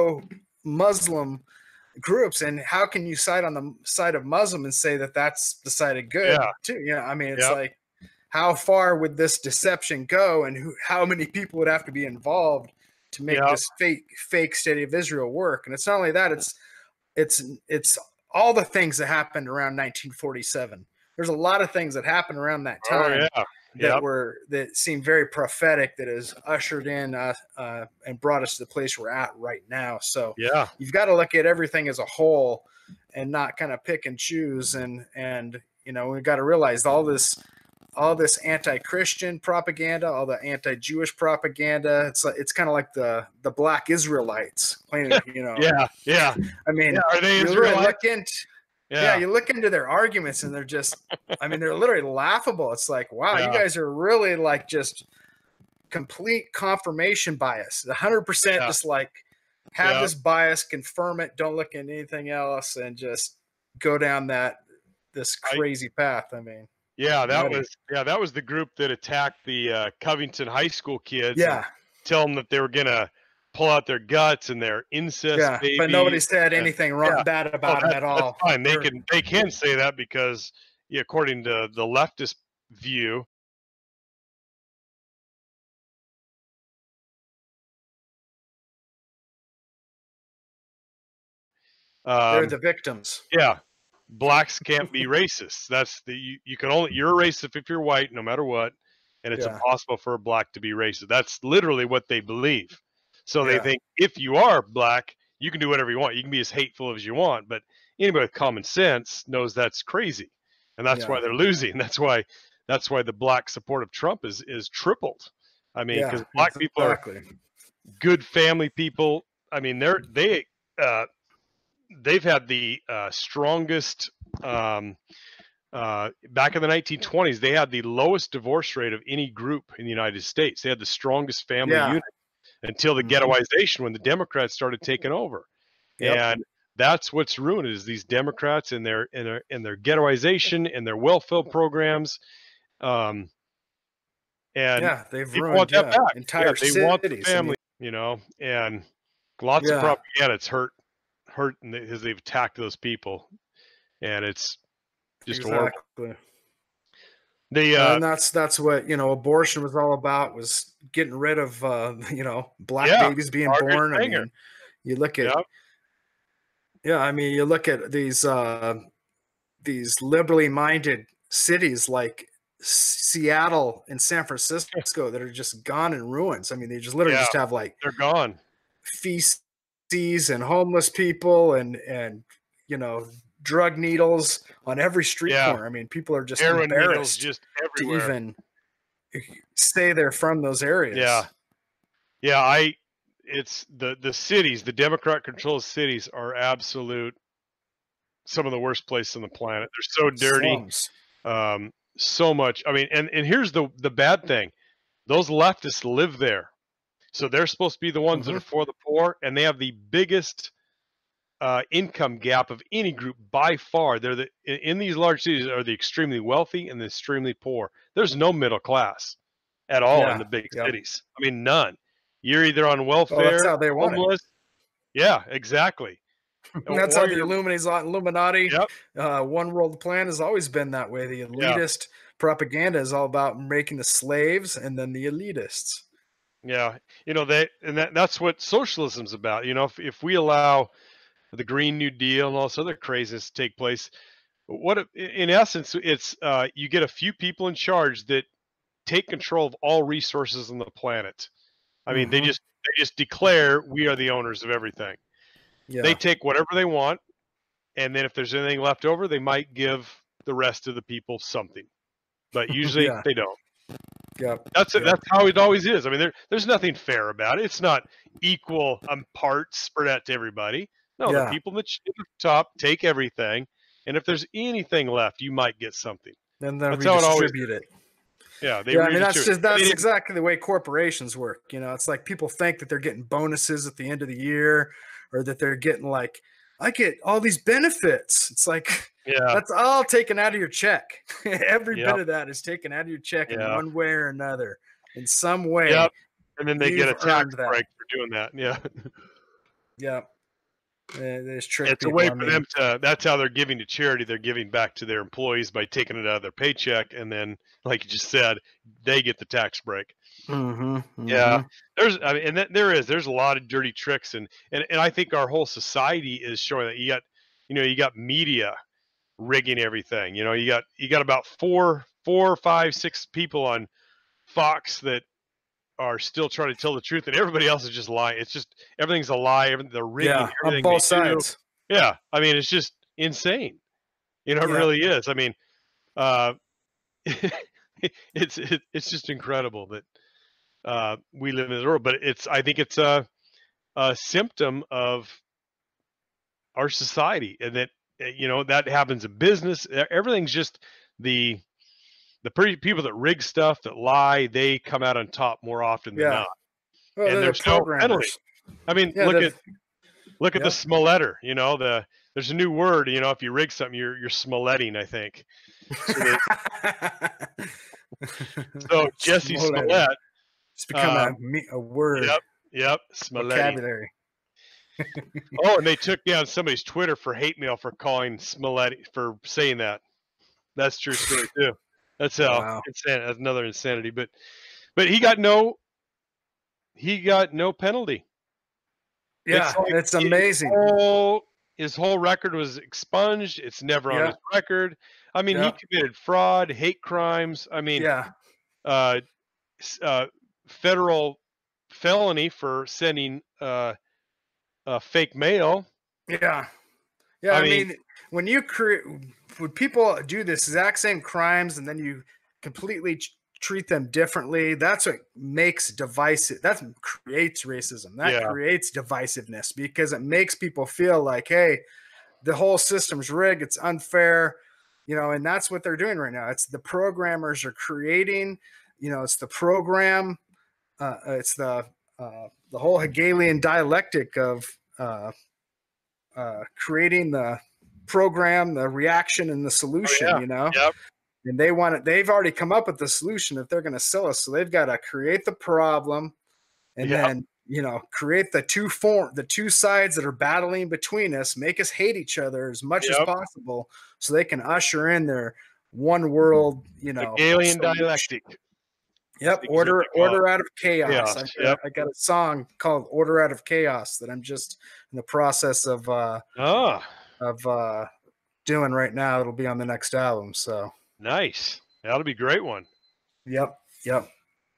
pro-Muslim groups. And how can you side on the side of Muslim and say that that's the side of good Yeah. too? You know, I mean, it's Yep. like, how far would this deception go, and who, how many people would have to be involved to make Yep. this fake fake state of Israel work? And it's not only that; it's it's it's all the things that happened around nineteen forty-seven. There's a lot of things that happened around that oh time yeah, that Yep. were that seem very prophetic, that has ushered in uh, uh, and brought us to the place we're at right now. So yeah, you've got to look at everything as a whole and not kind of pick and choose. And and you know, we've got to realize all this all this anti-Christian propaganda, all the anti-Jewish propaganda. It's like it's kind of like the the Black Israelites, claiming, you know. yeah, yeah. I mean, Yeah, are they you really Israelites? look into Yeah, Yeah. you look into their arguments and they're just, I mean, they're literally laughable. It's like, wow, you Yeah. guys are really like just complete confirmation bias. one hundred percent Yeah. just like have Yeah. this bias, confirm it, don't look at anything else, and just go down that this I crazy path. I mean, Yeah, that nutty. was yeah, that was the group that attacked the uh, Covington High School kids and Yeah, tell them that they were gonna pull out their guts and their incest yeah, but nobody babies. said And anything wrong, yeah, bad oh, about them that's at that's all. fine. They They're, can they can say that because yeah, according to the leftist view, they're um, the victims. yeah, blacks can't be racist. That's the you, you can only you're a racist if you're white, no matter what, and it's Yeah, impossible for a black to be racist. That's literally what they believe. So they yeah, think if you are black, you can do whatever you want. You can be as hateful as you want, but anybody with common sense knows that's crazy, and that's yeah, why they're losing. That's why that's why the black support of Trump is is tripled. I mean, yeah, because black people are exactly. good family people. I mean, they're they uh, they've had the uh, strongest. Um, uh, back in the nineteen twenties, they had the lowest divorce rate of any group in the United States. They had the strongest family Yeah, unit until the mhm, ghettoization when the Democrats started taking over. yep, And that's what's ruined is these Democrats and their and their and their ghettoization and their welfare programs. Um, and yeah. They've people ruined want that yeah back. Yeah, entire they want the cities. I mean, family, you know, and lots of yeah, propaganda. It's hurt, hurt because they've attacked those people, and it's just horrible. exactly. The Uh, uh, and that's that's what you know abortion was all about, was getting rid of uh you know black yeah, babies being Margaret born. I Sanger. mean, you look at Yeah, yeah, I mean, you look at these uh these liberally minded cities like Seattle and San Francisco that are just gone in ruins. I mean, they just literally yeah, just have like they're gone. feces and homeless people and and you know drug needles on every street Yeah, corner. I mean, people are just heroin needles embarrassed just to everywhere. even say they're from those areas. Yeah, yeah. I it's the the cities, the Democrat controlled cities are absolute some of the worst places on the planet. They're so dirty. Slums. Um, so much. I mean, and and here's the the bad thing: those leftists live there, so they're supposed to be the ones that Mhm. are for the poor, and they have the biggest uh, income gap of any group by far. They're the in, in these large cities are the extremely wealthy and the extremely poor. There's no middle class at all in Yeah. the big Yep. cities. I mean, none. You're either on Well, that's welfare, how they want it. homeless. Yeah, exactly. And that's Or how the you're- Illuminati's Illuminati, Yep. uh, one world plan has always been that way. The elitist propaganda is all about making the slaves and then the elitists. Yeah, you know they, and that, that's what socialism's about. You know, if if we allow the Green New Deal and all this other craziness to take place, what it- in essence it's uh, you get a few people in charge that take control of all resources on the planet. I mean, they Mhm. just they just declare we are the owners of everything. Yeah. They take whatever they want, and then if there's anything left over, they might give the rest of the people something. But usually Yeah. they don't. Yep. That's Yep. that's how it always is. I mean, there there's nothing fair about it. It's not equal um, parts spread out to everybody. No, Yeah. the people that at the top take everything, and if there's anything left, you might get something. Then they That's how it always redistribute it. Yeah, they Yeah, I mean that's redistribute. just that's They didn't- exactly the way corporations work. You know, it's like people think that they're getting bonuses at the end of the year, or that they're getting like, I get all these benefits. It's like yeah, that's all taken out of your check. Every Yep. bit of that is taken out of your check in Yeah. one way or another. In some way. Yep. and then they get a you've tax earned that. break for doing that. Yeah, Yeah. They, they just trick it's a people. way I for mean, them to. That's how they're giving to charity. They're giving back to their employees by taking it out of their paycheck, and then, like you just said, they get the tax break. mhm, Yeah, mhm. there's, I mean, and that, there is, there's a lot of dirty tricks, and and and I think our whole society is showing that. You got, you know, you got media rigging everything. You know, you got you got about four, four, five, six people on Fox that are still trying to tell the truth, and everybody else is just lying. It's just everything's a lie. Everything, they're rigging Yeah, on everything both they do. sides. Yeah, I mean, it's just insane. You know, it Yeah. really is. I mean, uh, it's it, it's just incredible that uh, we live in this world. But it's I think it's a a symptom of our society, and that eh, you know, that happens in business. E- Everything's just the the pretty people that rig stuff, that lie, they come out on top more often than Yeah. not. Well, And they're the there's no penalty. programmers. I mean, Yeah. look they're- at look at the Yep. Smoletter. You know, the there's a new word. You know, if you rig something, you're you're Smoletting, I think. So, the, so Jesse Smollett. Smollett. It's become um, a, me- a word Yep, yep, Smoletti. vocabulary. Oh, and they took down somebody's Twitter for hate mail for calling Smoletti for saying that. That's true story too. That's how Wow. insane. That's another insanity. But but he got no he got no penalty. Yeah, like it's his amazing. whole, his whole record was expunged. It's never on Yeah. his record. I mean, Yeah. he committed fraud, hate crimes. I mean, Yeah, uh, s- uh, federal felony for sending uh, uh, fake mail. yeah, yeah. I I, mean- mean, when you create, when people do this exact same crimes and then you completely ch- treat them differently, that's what makes divisive. That creates racism. That Yeah. creates divisiveness because it makes people feel like, hey, the whole system's rigged. It's unfair, you know, and that's what they're doing right now. It's the programmers are creating, you know, it's the program, uh, it's the uh, the whole Hegelian dialectic of uh, uh, creating the program, the reaction, and the solution. yeah. You know, Yep. and they want it. They've already come up with the solution if they're going to sell us. So they've got to create the problem, and Yeah. then you know create the two form, the two sides that are battling between us, make us hate each other as much as Yep. possible, so they can usher in their one world. You know, Hegelian solution. dialectic. Yep, Exactly order what they call order out of chaos. Chaos, I've got, yep. I got a song called "Order Out of Chaos" that I'm just in the process of uh, Ah, of uh, doing right now. It'll be on the next album. So, nice. That'll be a great one. yep, yep.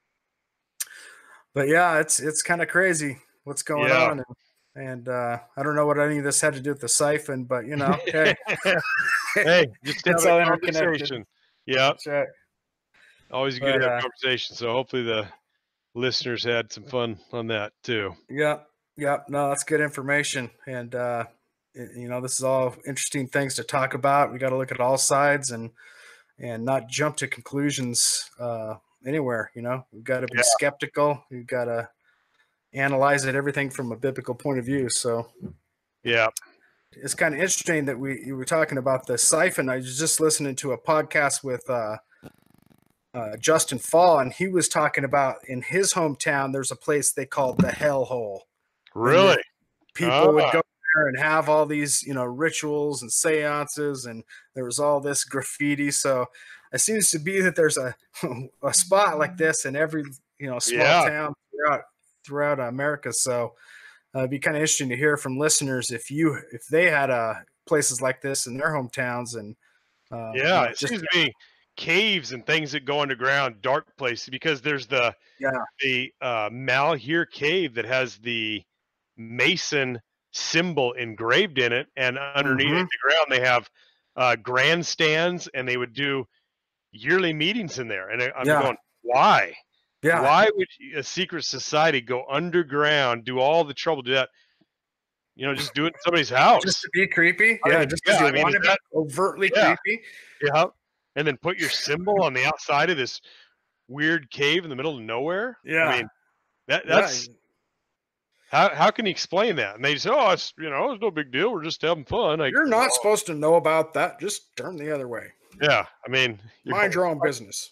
But yeah, it's it's kind of crazy what's going Yeah. on, and, and uh, I don't know what any of this had to do with the siphon, but you know, hey, Hey, just have It's a all interconnected. conversation. Yeah, that's right. always good But, to have uh, conversation. So hopefully the listeners had some fun on that too. Yep, yep. No, that's good information, and uh, it- you know, this is all interesting things to talk about. We got to look at all sides and and not jump to conclusions uh, anywhere. You know, we've got to be Yeah. skeptical. We've got to analyze it everything from a biblical point of view. So Yeah, it's kind of interesting that we you were talking about the siphon. I was just listening to a podcast with uh, uh, Justin Fall, and he was talking about in his hometown. There's a place they called the Hell Hole. really. People would Ah. go there and have all these, you know, rituals and seances, and there was all this graffiti. So it seems to be that there's a a spot like this in every, you know, small Yeah. town throughout throughout America. So uh, it'd be kind of interesting to hear from listeners if you if they had uh, places like this in their hometowns, and uh, you Yeah, know, it just seems to be caves and things that go underground, dark places, because there's the Yeah. the uh, Malheur cave that has the Mason symbol engraved in it, and underneath Mhm. the ground they have uh, grandstands, and they would do yearly meetings in there. And I- I'm Yeah. going, why? yeah, Why would a secret society go underground, do all the trouble, do that? You know, just do it in somebody's house. just to be creepy. I Yeah, mean, just yeah, because you I mean, want is to that- be overtly Yeah. creepy. Yeah. And then put your symbol on the outside of this weird cave in the middle of nowhere. Yeah. I mean, that Yeah. that's how how can you explain that? And they say, oh, it's you know, it's no big deal. We're just having fun. Like, You're not well, supposed to know about that. Just turn the other way. yeah. I mean, you're Mind going, your own business.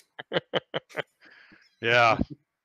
yeah,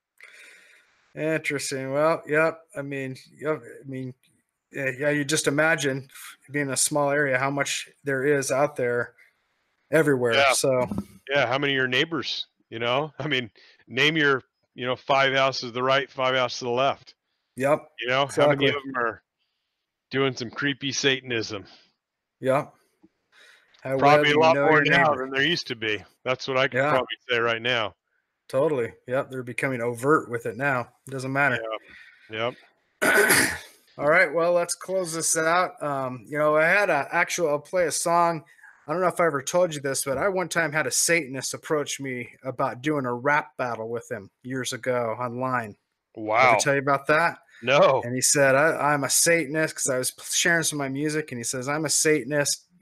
Interesting. Well, yep. I mean, yep. I mean, yeah, yeah. You just imagine being a small area, how much there is out there everywhere. Yeah. So, yeah. How many of your neighbors? You know, I mean, name your you know five houses to the right, five houses to the left. yep. You know, how many of Exactly. them are doing some creepy Satanism? Yep. How well Probably do a you lot know more your now neighbor? than there used to be. That's what I can Yeah. probably say right now. Totally. Yep. They're becoming overt with it now. It doesn't matter. Yep. All right. Well, let's close this out. Um, you know, I had a actual, I'll play a song. I don't know if I ever told you this, but I one time had a Satanist approach me about doing a rap battle with him years ago online. Wow. Ever tell you about that? No. And he said, I, I'm a Satanist because I was sharing some of my music. And he says, I'm a Satanist.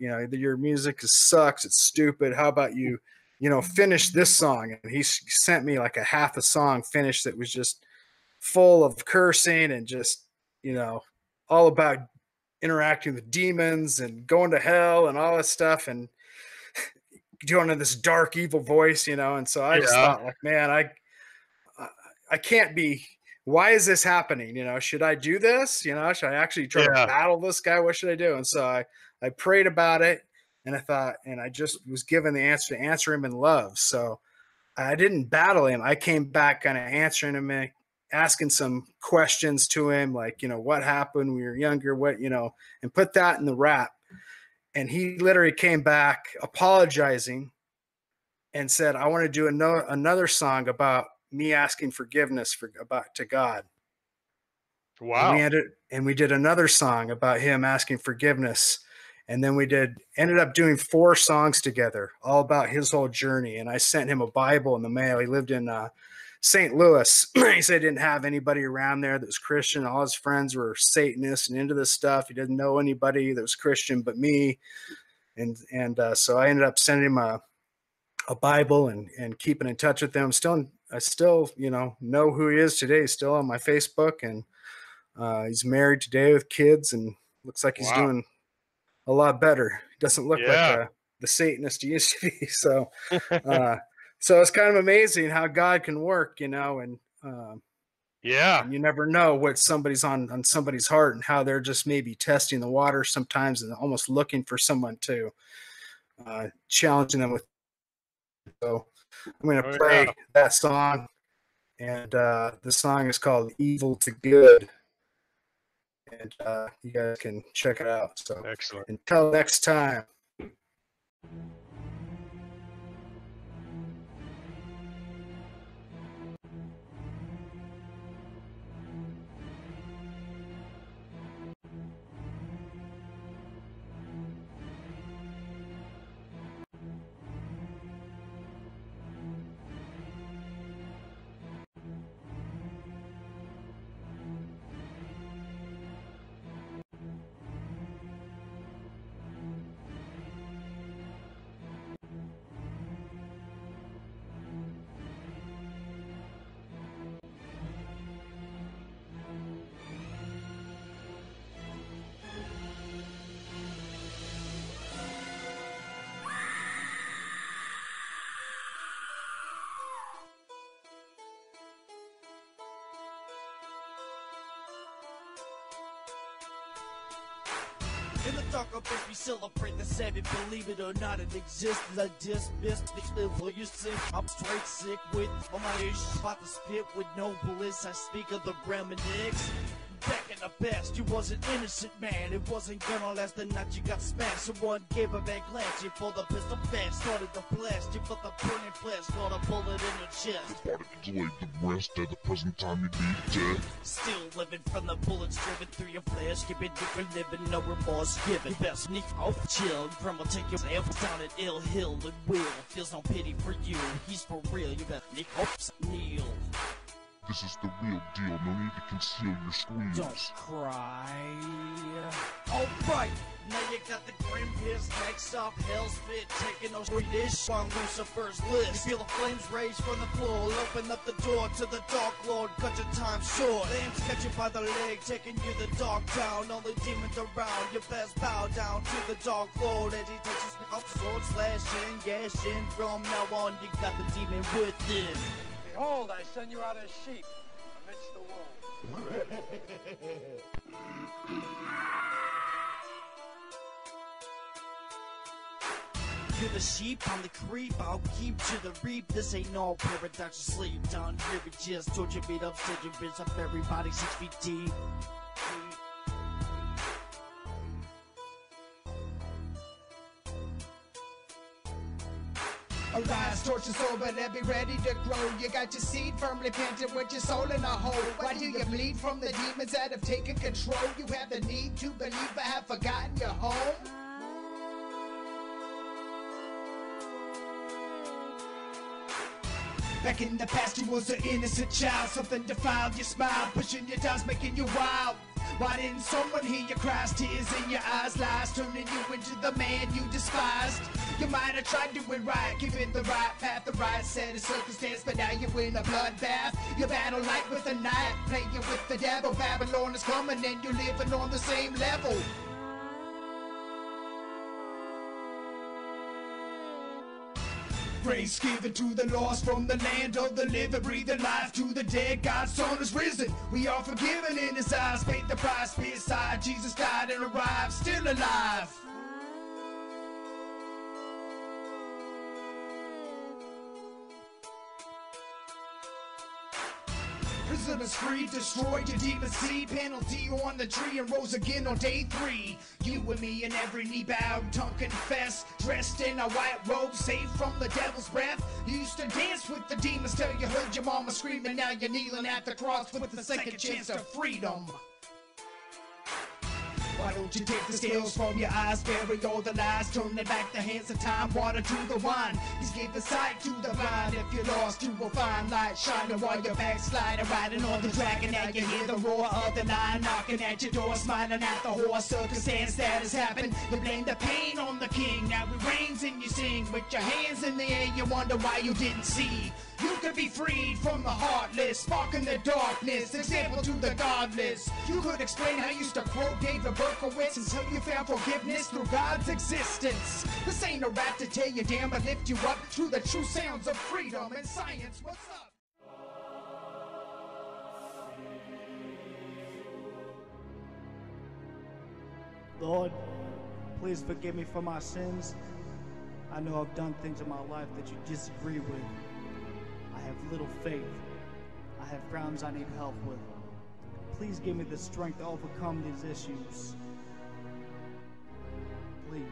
you know, your music is sucks. It's stupid. How about you, you know, finish this song? And he sent me like a half a song finished that was just full of cursing and just, you know, all about interacting with demons and going to hell and all this stuff and doing this dark, evil voice, you know. And so I just Yeah. thought, like, man, I, I, I can't be. Why is this happening? You know, should I do this? You know, should I actually try Yeah. to battle this guy? What should I do? And so I, I prayed about it, and I thought, and I just was given the answer to answer him in love. So I didn't battle him. I came back kind of answering him, asking some questions to him, like, you know, what happened when we were younger, what, you know, and put that in the rap. And he literally came back apologizing and said, I want to do another, another song about me asking forgiveness for about to God. Wow. And we ended, and we did another song about him asking forgiveness. And then we did, ended up doing four songs together, all about his whole journey. And I sent him a Bible in the mail. He lived in uh, Saint Louis. He said he didn't have anybody around there that was Christian. All his friends were Satanists and into this stuff. He didn't know anybody that was Christian but me. And, and uh, so I ended up sending him a, a Bible and, and keeping in touch with them. Still, I still, you know, know who he is today. He's still on my Facebook, and uh, he's married today with kids, and looks like he's Wow. doing a lot better. He doesn't look Yeah. like uh, the Satanist he used to be. So, uh, so it's kind of amazing how God can work, you know, and, um, Yeah. and you never know what somebody's on, on somebody's heart and how they're just maybe testing the water sometimes and almost looking for someone to uh, challenging them with. So I'm going to Oh, play yeah. that song, and uh, the song is called Evil to Good, and uh, you guys can check it out. So Excellent. until next time. In the dark abyss, we celebrate the savage. Believe it or not, it exists. I dismiss the evil you sick. I'm straight sick with all my issues. About to spit with no bullets. I speak of the remnants. Back in the past, you was an innocent man. It wasn't gonna last the night you got smashed. Someone gave a bad glance. You pulled the pistol fast, started to blast. You felt the burning flesh, got a bullet in your chest. Started to delay the rest at the present time you'd be dead. Still living from the bullets driven through your flesh. Keeping different living, no remorse given. You best sneak off, chill. Grim will take your ass down at Ill Hill and Will. Feels no pity for you. He's for real. You better sneak off, kneel. This is the real deal, no need to conceal your screams. Don't cry. Alright, now you got the grim piss. Next up, Hell's Fit. Taking no Swedish on Lucifer's list. You feel the flames raise from the floor. Open up the door to the Dark Lord. Cut your time short. Flames catch you by the leg, taking you the dark town. All the demons around. You best bow down to the Dark Lord as he takes his up sword, slashing, gashing. From now on, you got the demon within. Behold, I send you out as sheep amidst the wolves. You're the sheep, I'm the creep, I'll keep to the reap. This ain't no paradise asleep. Down here we just torture beat up, stage your bitch up everybody six feet deep. Arise, torch your soul, but then be ready to grow. You got your seed firmly planted with your soul in a hole. Why do you bleed from the demons that have taken control? You have the need to believe but have forgotten your home. Back in the past, you was an innocent child. Something defiled your smile, pushing your doubts, making you wild. Why didn't someone hear your cries? Tears in your eyes, lies turning you into the man you despised. You might have tried doing right, given the right path, the right set of circumstance, but now you're in a bloodbath. You battle night with a knife, playing with the devil. Babylon is coming and you're living on the same level. Grace given to the lost from the land of the living, breathing life to the dead. God's Son is risen. We are forgiven in His eyes. Paid the price beside Jesus died and arrived, still alive. Prisoners free, destroyed your demon seed. Penalty on the tree and rose again on day three. You and me and every knee bowed, tongue confess. Dressed in a white robe, saved from the devil's breath. You used to dance with the demons till you heard your mama screaming. Now you're kneeling at the cross with the second chance to freedom. Why don't you take the scales from your eyes, bury all the lies, turn it back the hands of time, water to the wine. He's giving sight to the blind. If you're lost, you will find light shining while you're backsliding, riding on the dragon. Now you hear the roar of the lion knocking at your door, smiling at the horse circumstance that has happened. You blame the pain on the king. Now he reigns and you sing with your hands in the air. You wonder why you didn't see. You could be freed from the heartless, spark in the darkness, example to the godless. You could explain how you used to quote David Berkowitz until you found forgiveness through God's existence. This ain't a rap to tear you down, but lift you up through the true sounds of freedom and science. What's up? Lord, please forgive me for my sins. I know I've done things in my life that you disagree with. I have little faith. I have problems I need help with. Please give me the strength to overcome these issues. Please.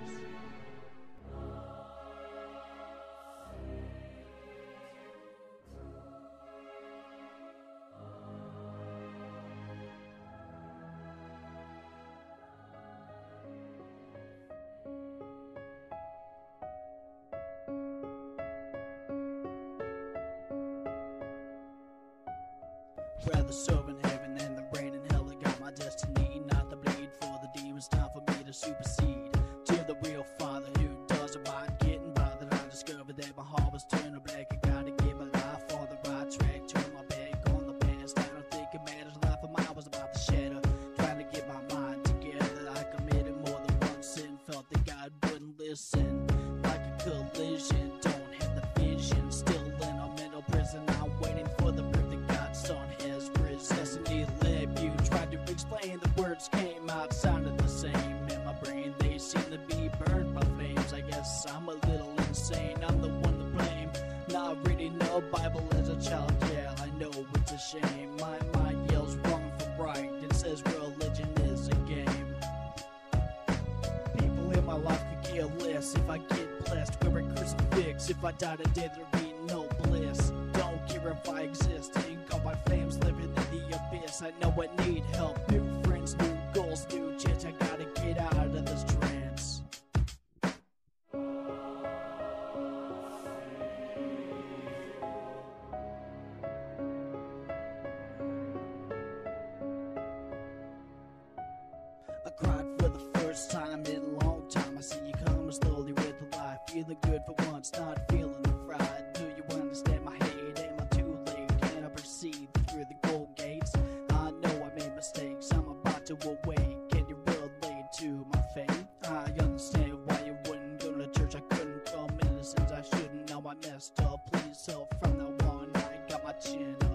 Rather serve in heaven than the rain in hell. I got my destiny, not the bleed for the demons. Time for me to supersede to the real Father who does about getting by. That I discovered that my heart was turning black. I gotta get my life on the right track. Turn my back on the past. I don't think it matters. Life of mine was about to shatter. Trying to get my mind together. I committed more than one sin. Felt that God wouldn't listen. Like a collision, don't have the vision. Still in a mental prison. I'm waiting for the proof that God's Son has risen. Destiny led you. Tried to explain, the words came out, sounded the same. In my brain, they seem to be burned by flames. I guess I'm a little insane. I'm the one to blame. Not reading no Bible as a child. Yeah, I know it's a shame. My mind yells wrong from right and says religion is a game. People in my life could care less if I get blessed. Wear a crucifix. If I die today, there'll be no bliss. Don't care if I exist. Ain't got my flames living in the abyss. I know I need help. New friends, new goals, new chance. I gotta get out of this trance. I cried for the first time in a long time. I see you coming slowly with the light. Feeling good for once, not feeling the fright. Do you understand my hate? Am I too late? Can I proceed through the gold gates? I know I made mistakes. I'm about to awake. Can you relate to my fate? I understand why you wouldn't go to church. I couldn't come in the sins I shouldn't. Now I messed up. Please help from now on. I got my chin up.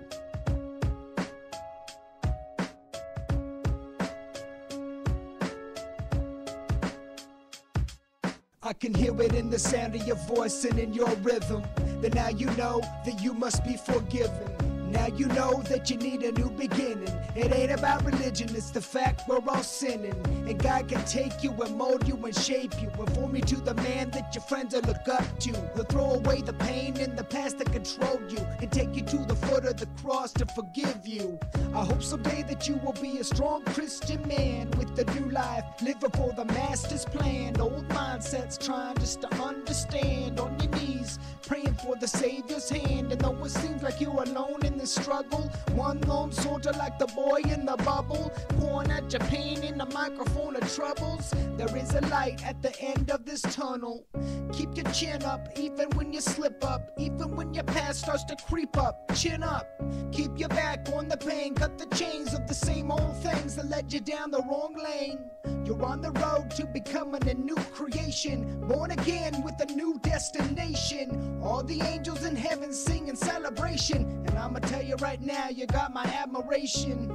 I can hear it in the sound of your voice and in your rhythm. Then now you know that you must be forgiven. Now you know that you need a new beginning. It ain't about religion, it's the fact we're all sinning. And God can take you and mold you and shape you and form you to the man that your friends will look up to. He'll throw away the pain in the past that controlled you and take you to the foot of the cross to forgive you. I hope someday that you will be a strong Christian man with a new life, living for the master's plan. Old mindsets trying just to understand, on your knees, praying for the Savior's hand. And though it seems like you're alone in this struggle, one lone soldier like the boy in the bubble, pouring at your pain in the microphone of troubles, there is a light at the end of this tunnel. Keep your chin up, even when you slip up, even when your past starts to creep up. Chin up, keep your back on the pain, cut the chains of the same old things that led you down the wrong lane. You're on the road to becoming a new creation, born again with a new destination. All the angels in heaven sing in celebration, and I'ma tell you right now, you got my admiration.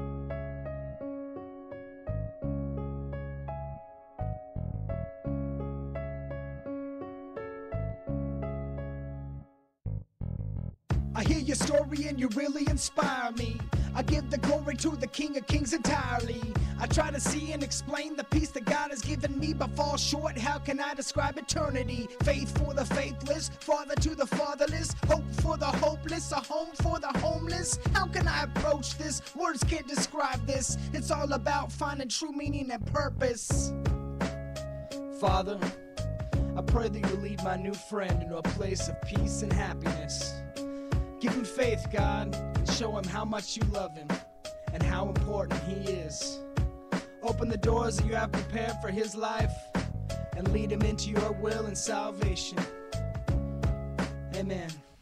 I hear your story and you really inspire me. I give the glory to the King of Kings entirely. I try to see and explain the peace that God has given me, but fall short. How can I describe eternity? Faith for the faithless, father to the fatherless, hope for the hopeless, a home for the homeless. How can I approach this? Words can't describe this. It's all about finding true meaning and purpose. Father, I pray that you lead my new friend into a place of peace and happiness. Give him faith, God, and show him how much you love him and how important he is. Open the doors that you have prepared for his life and lead him into your will and salvation. Amen.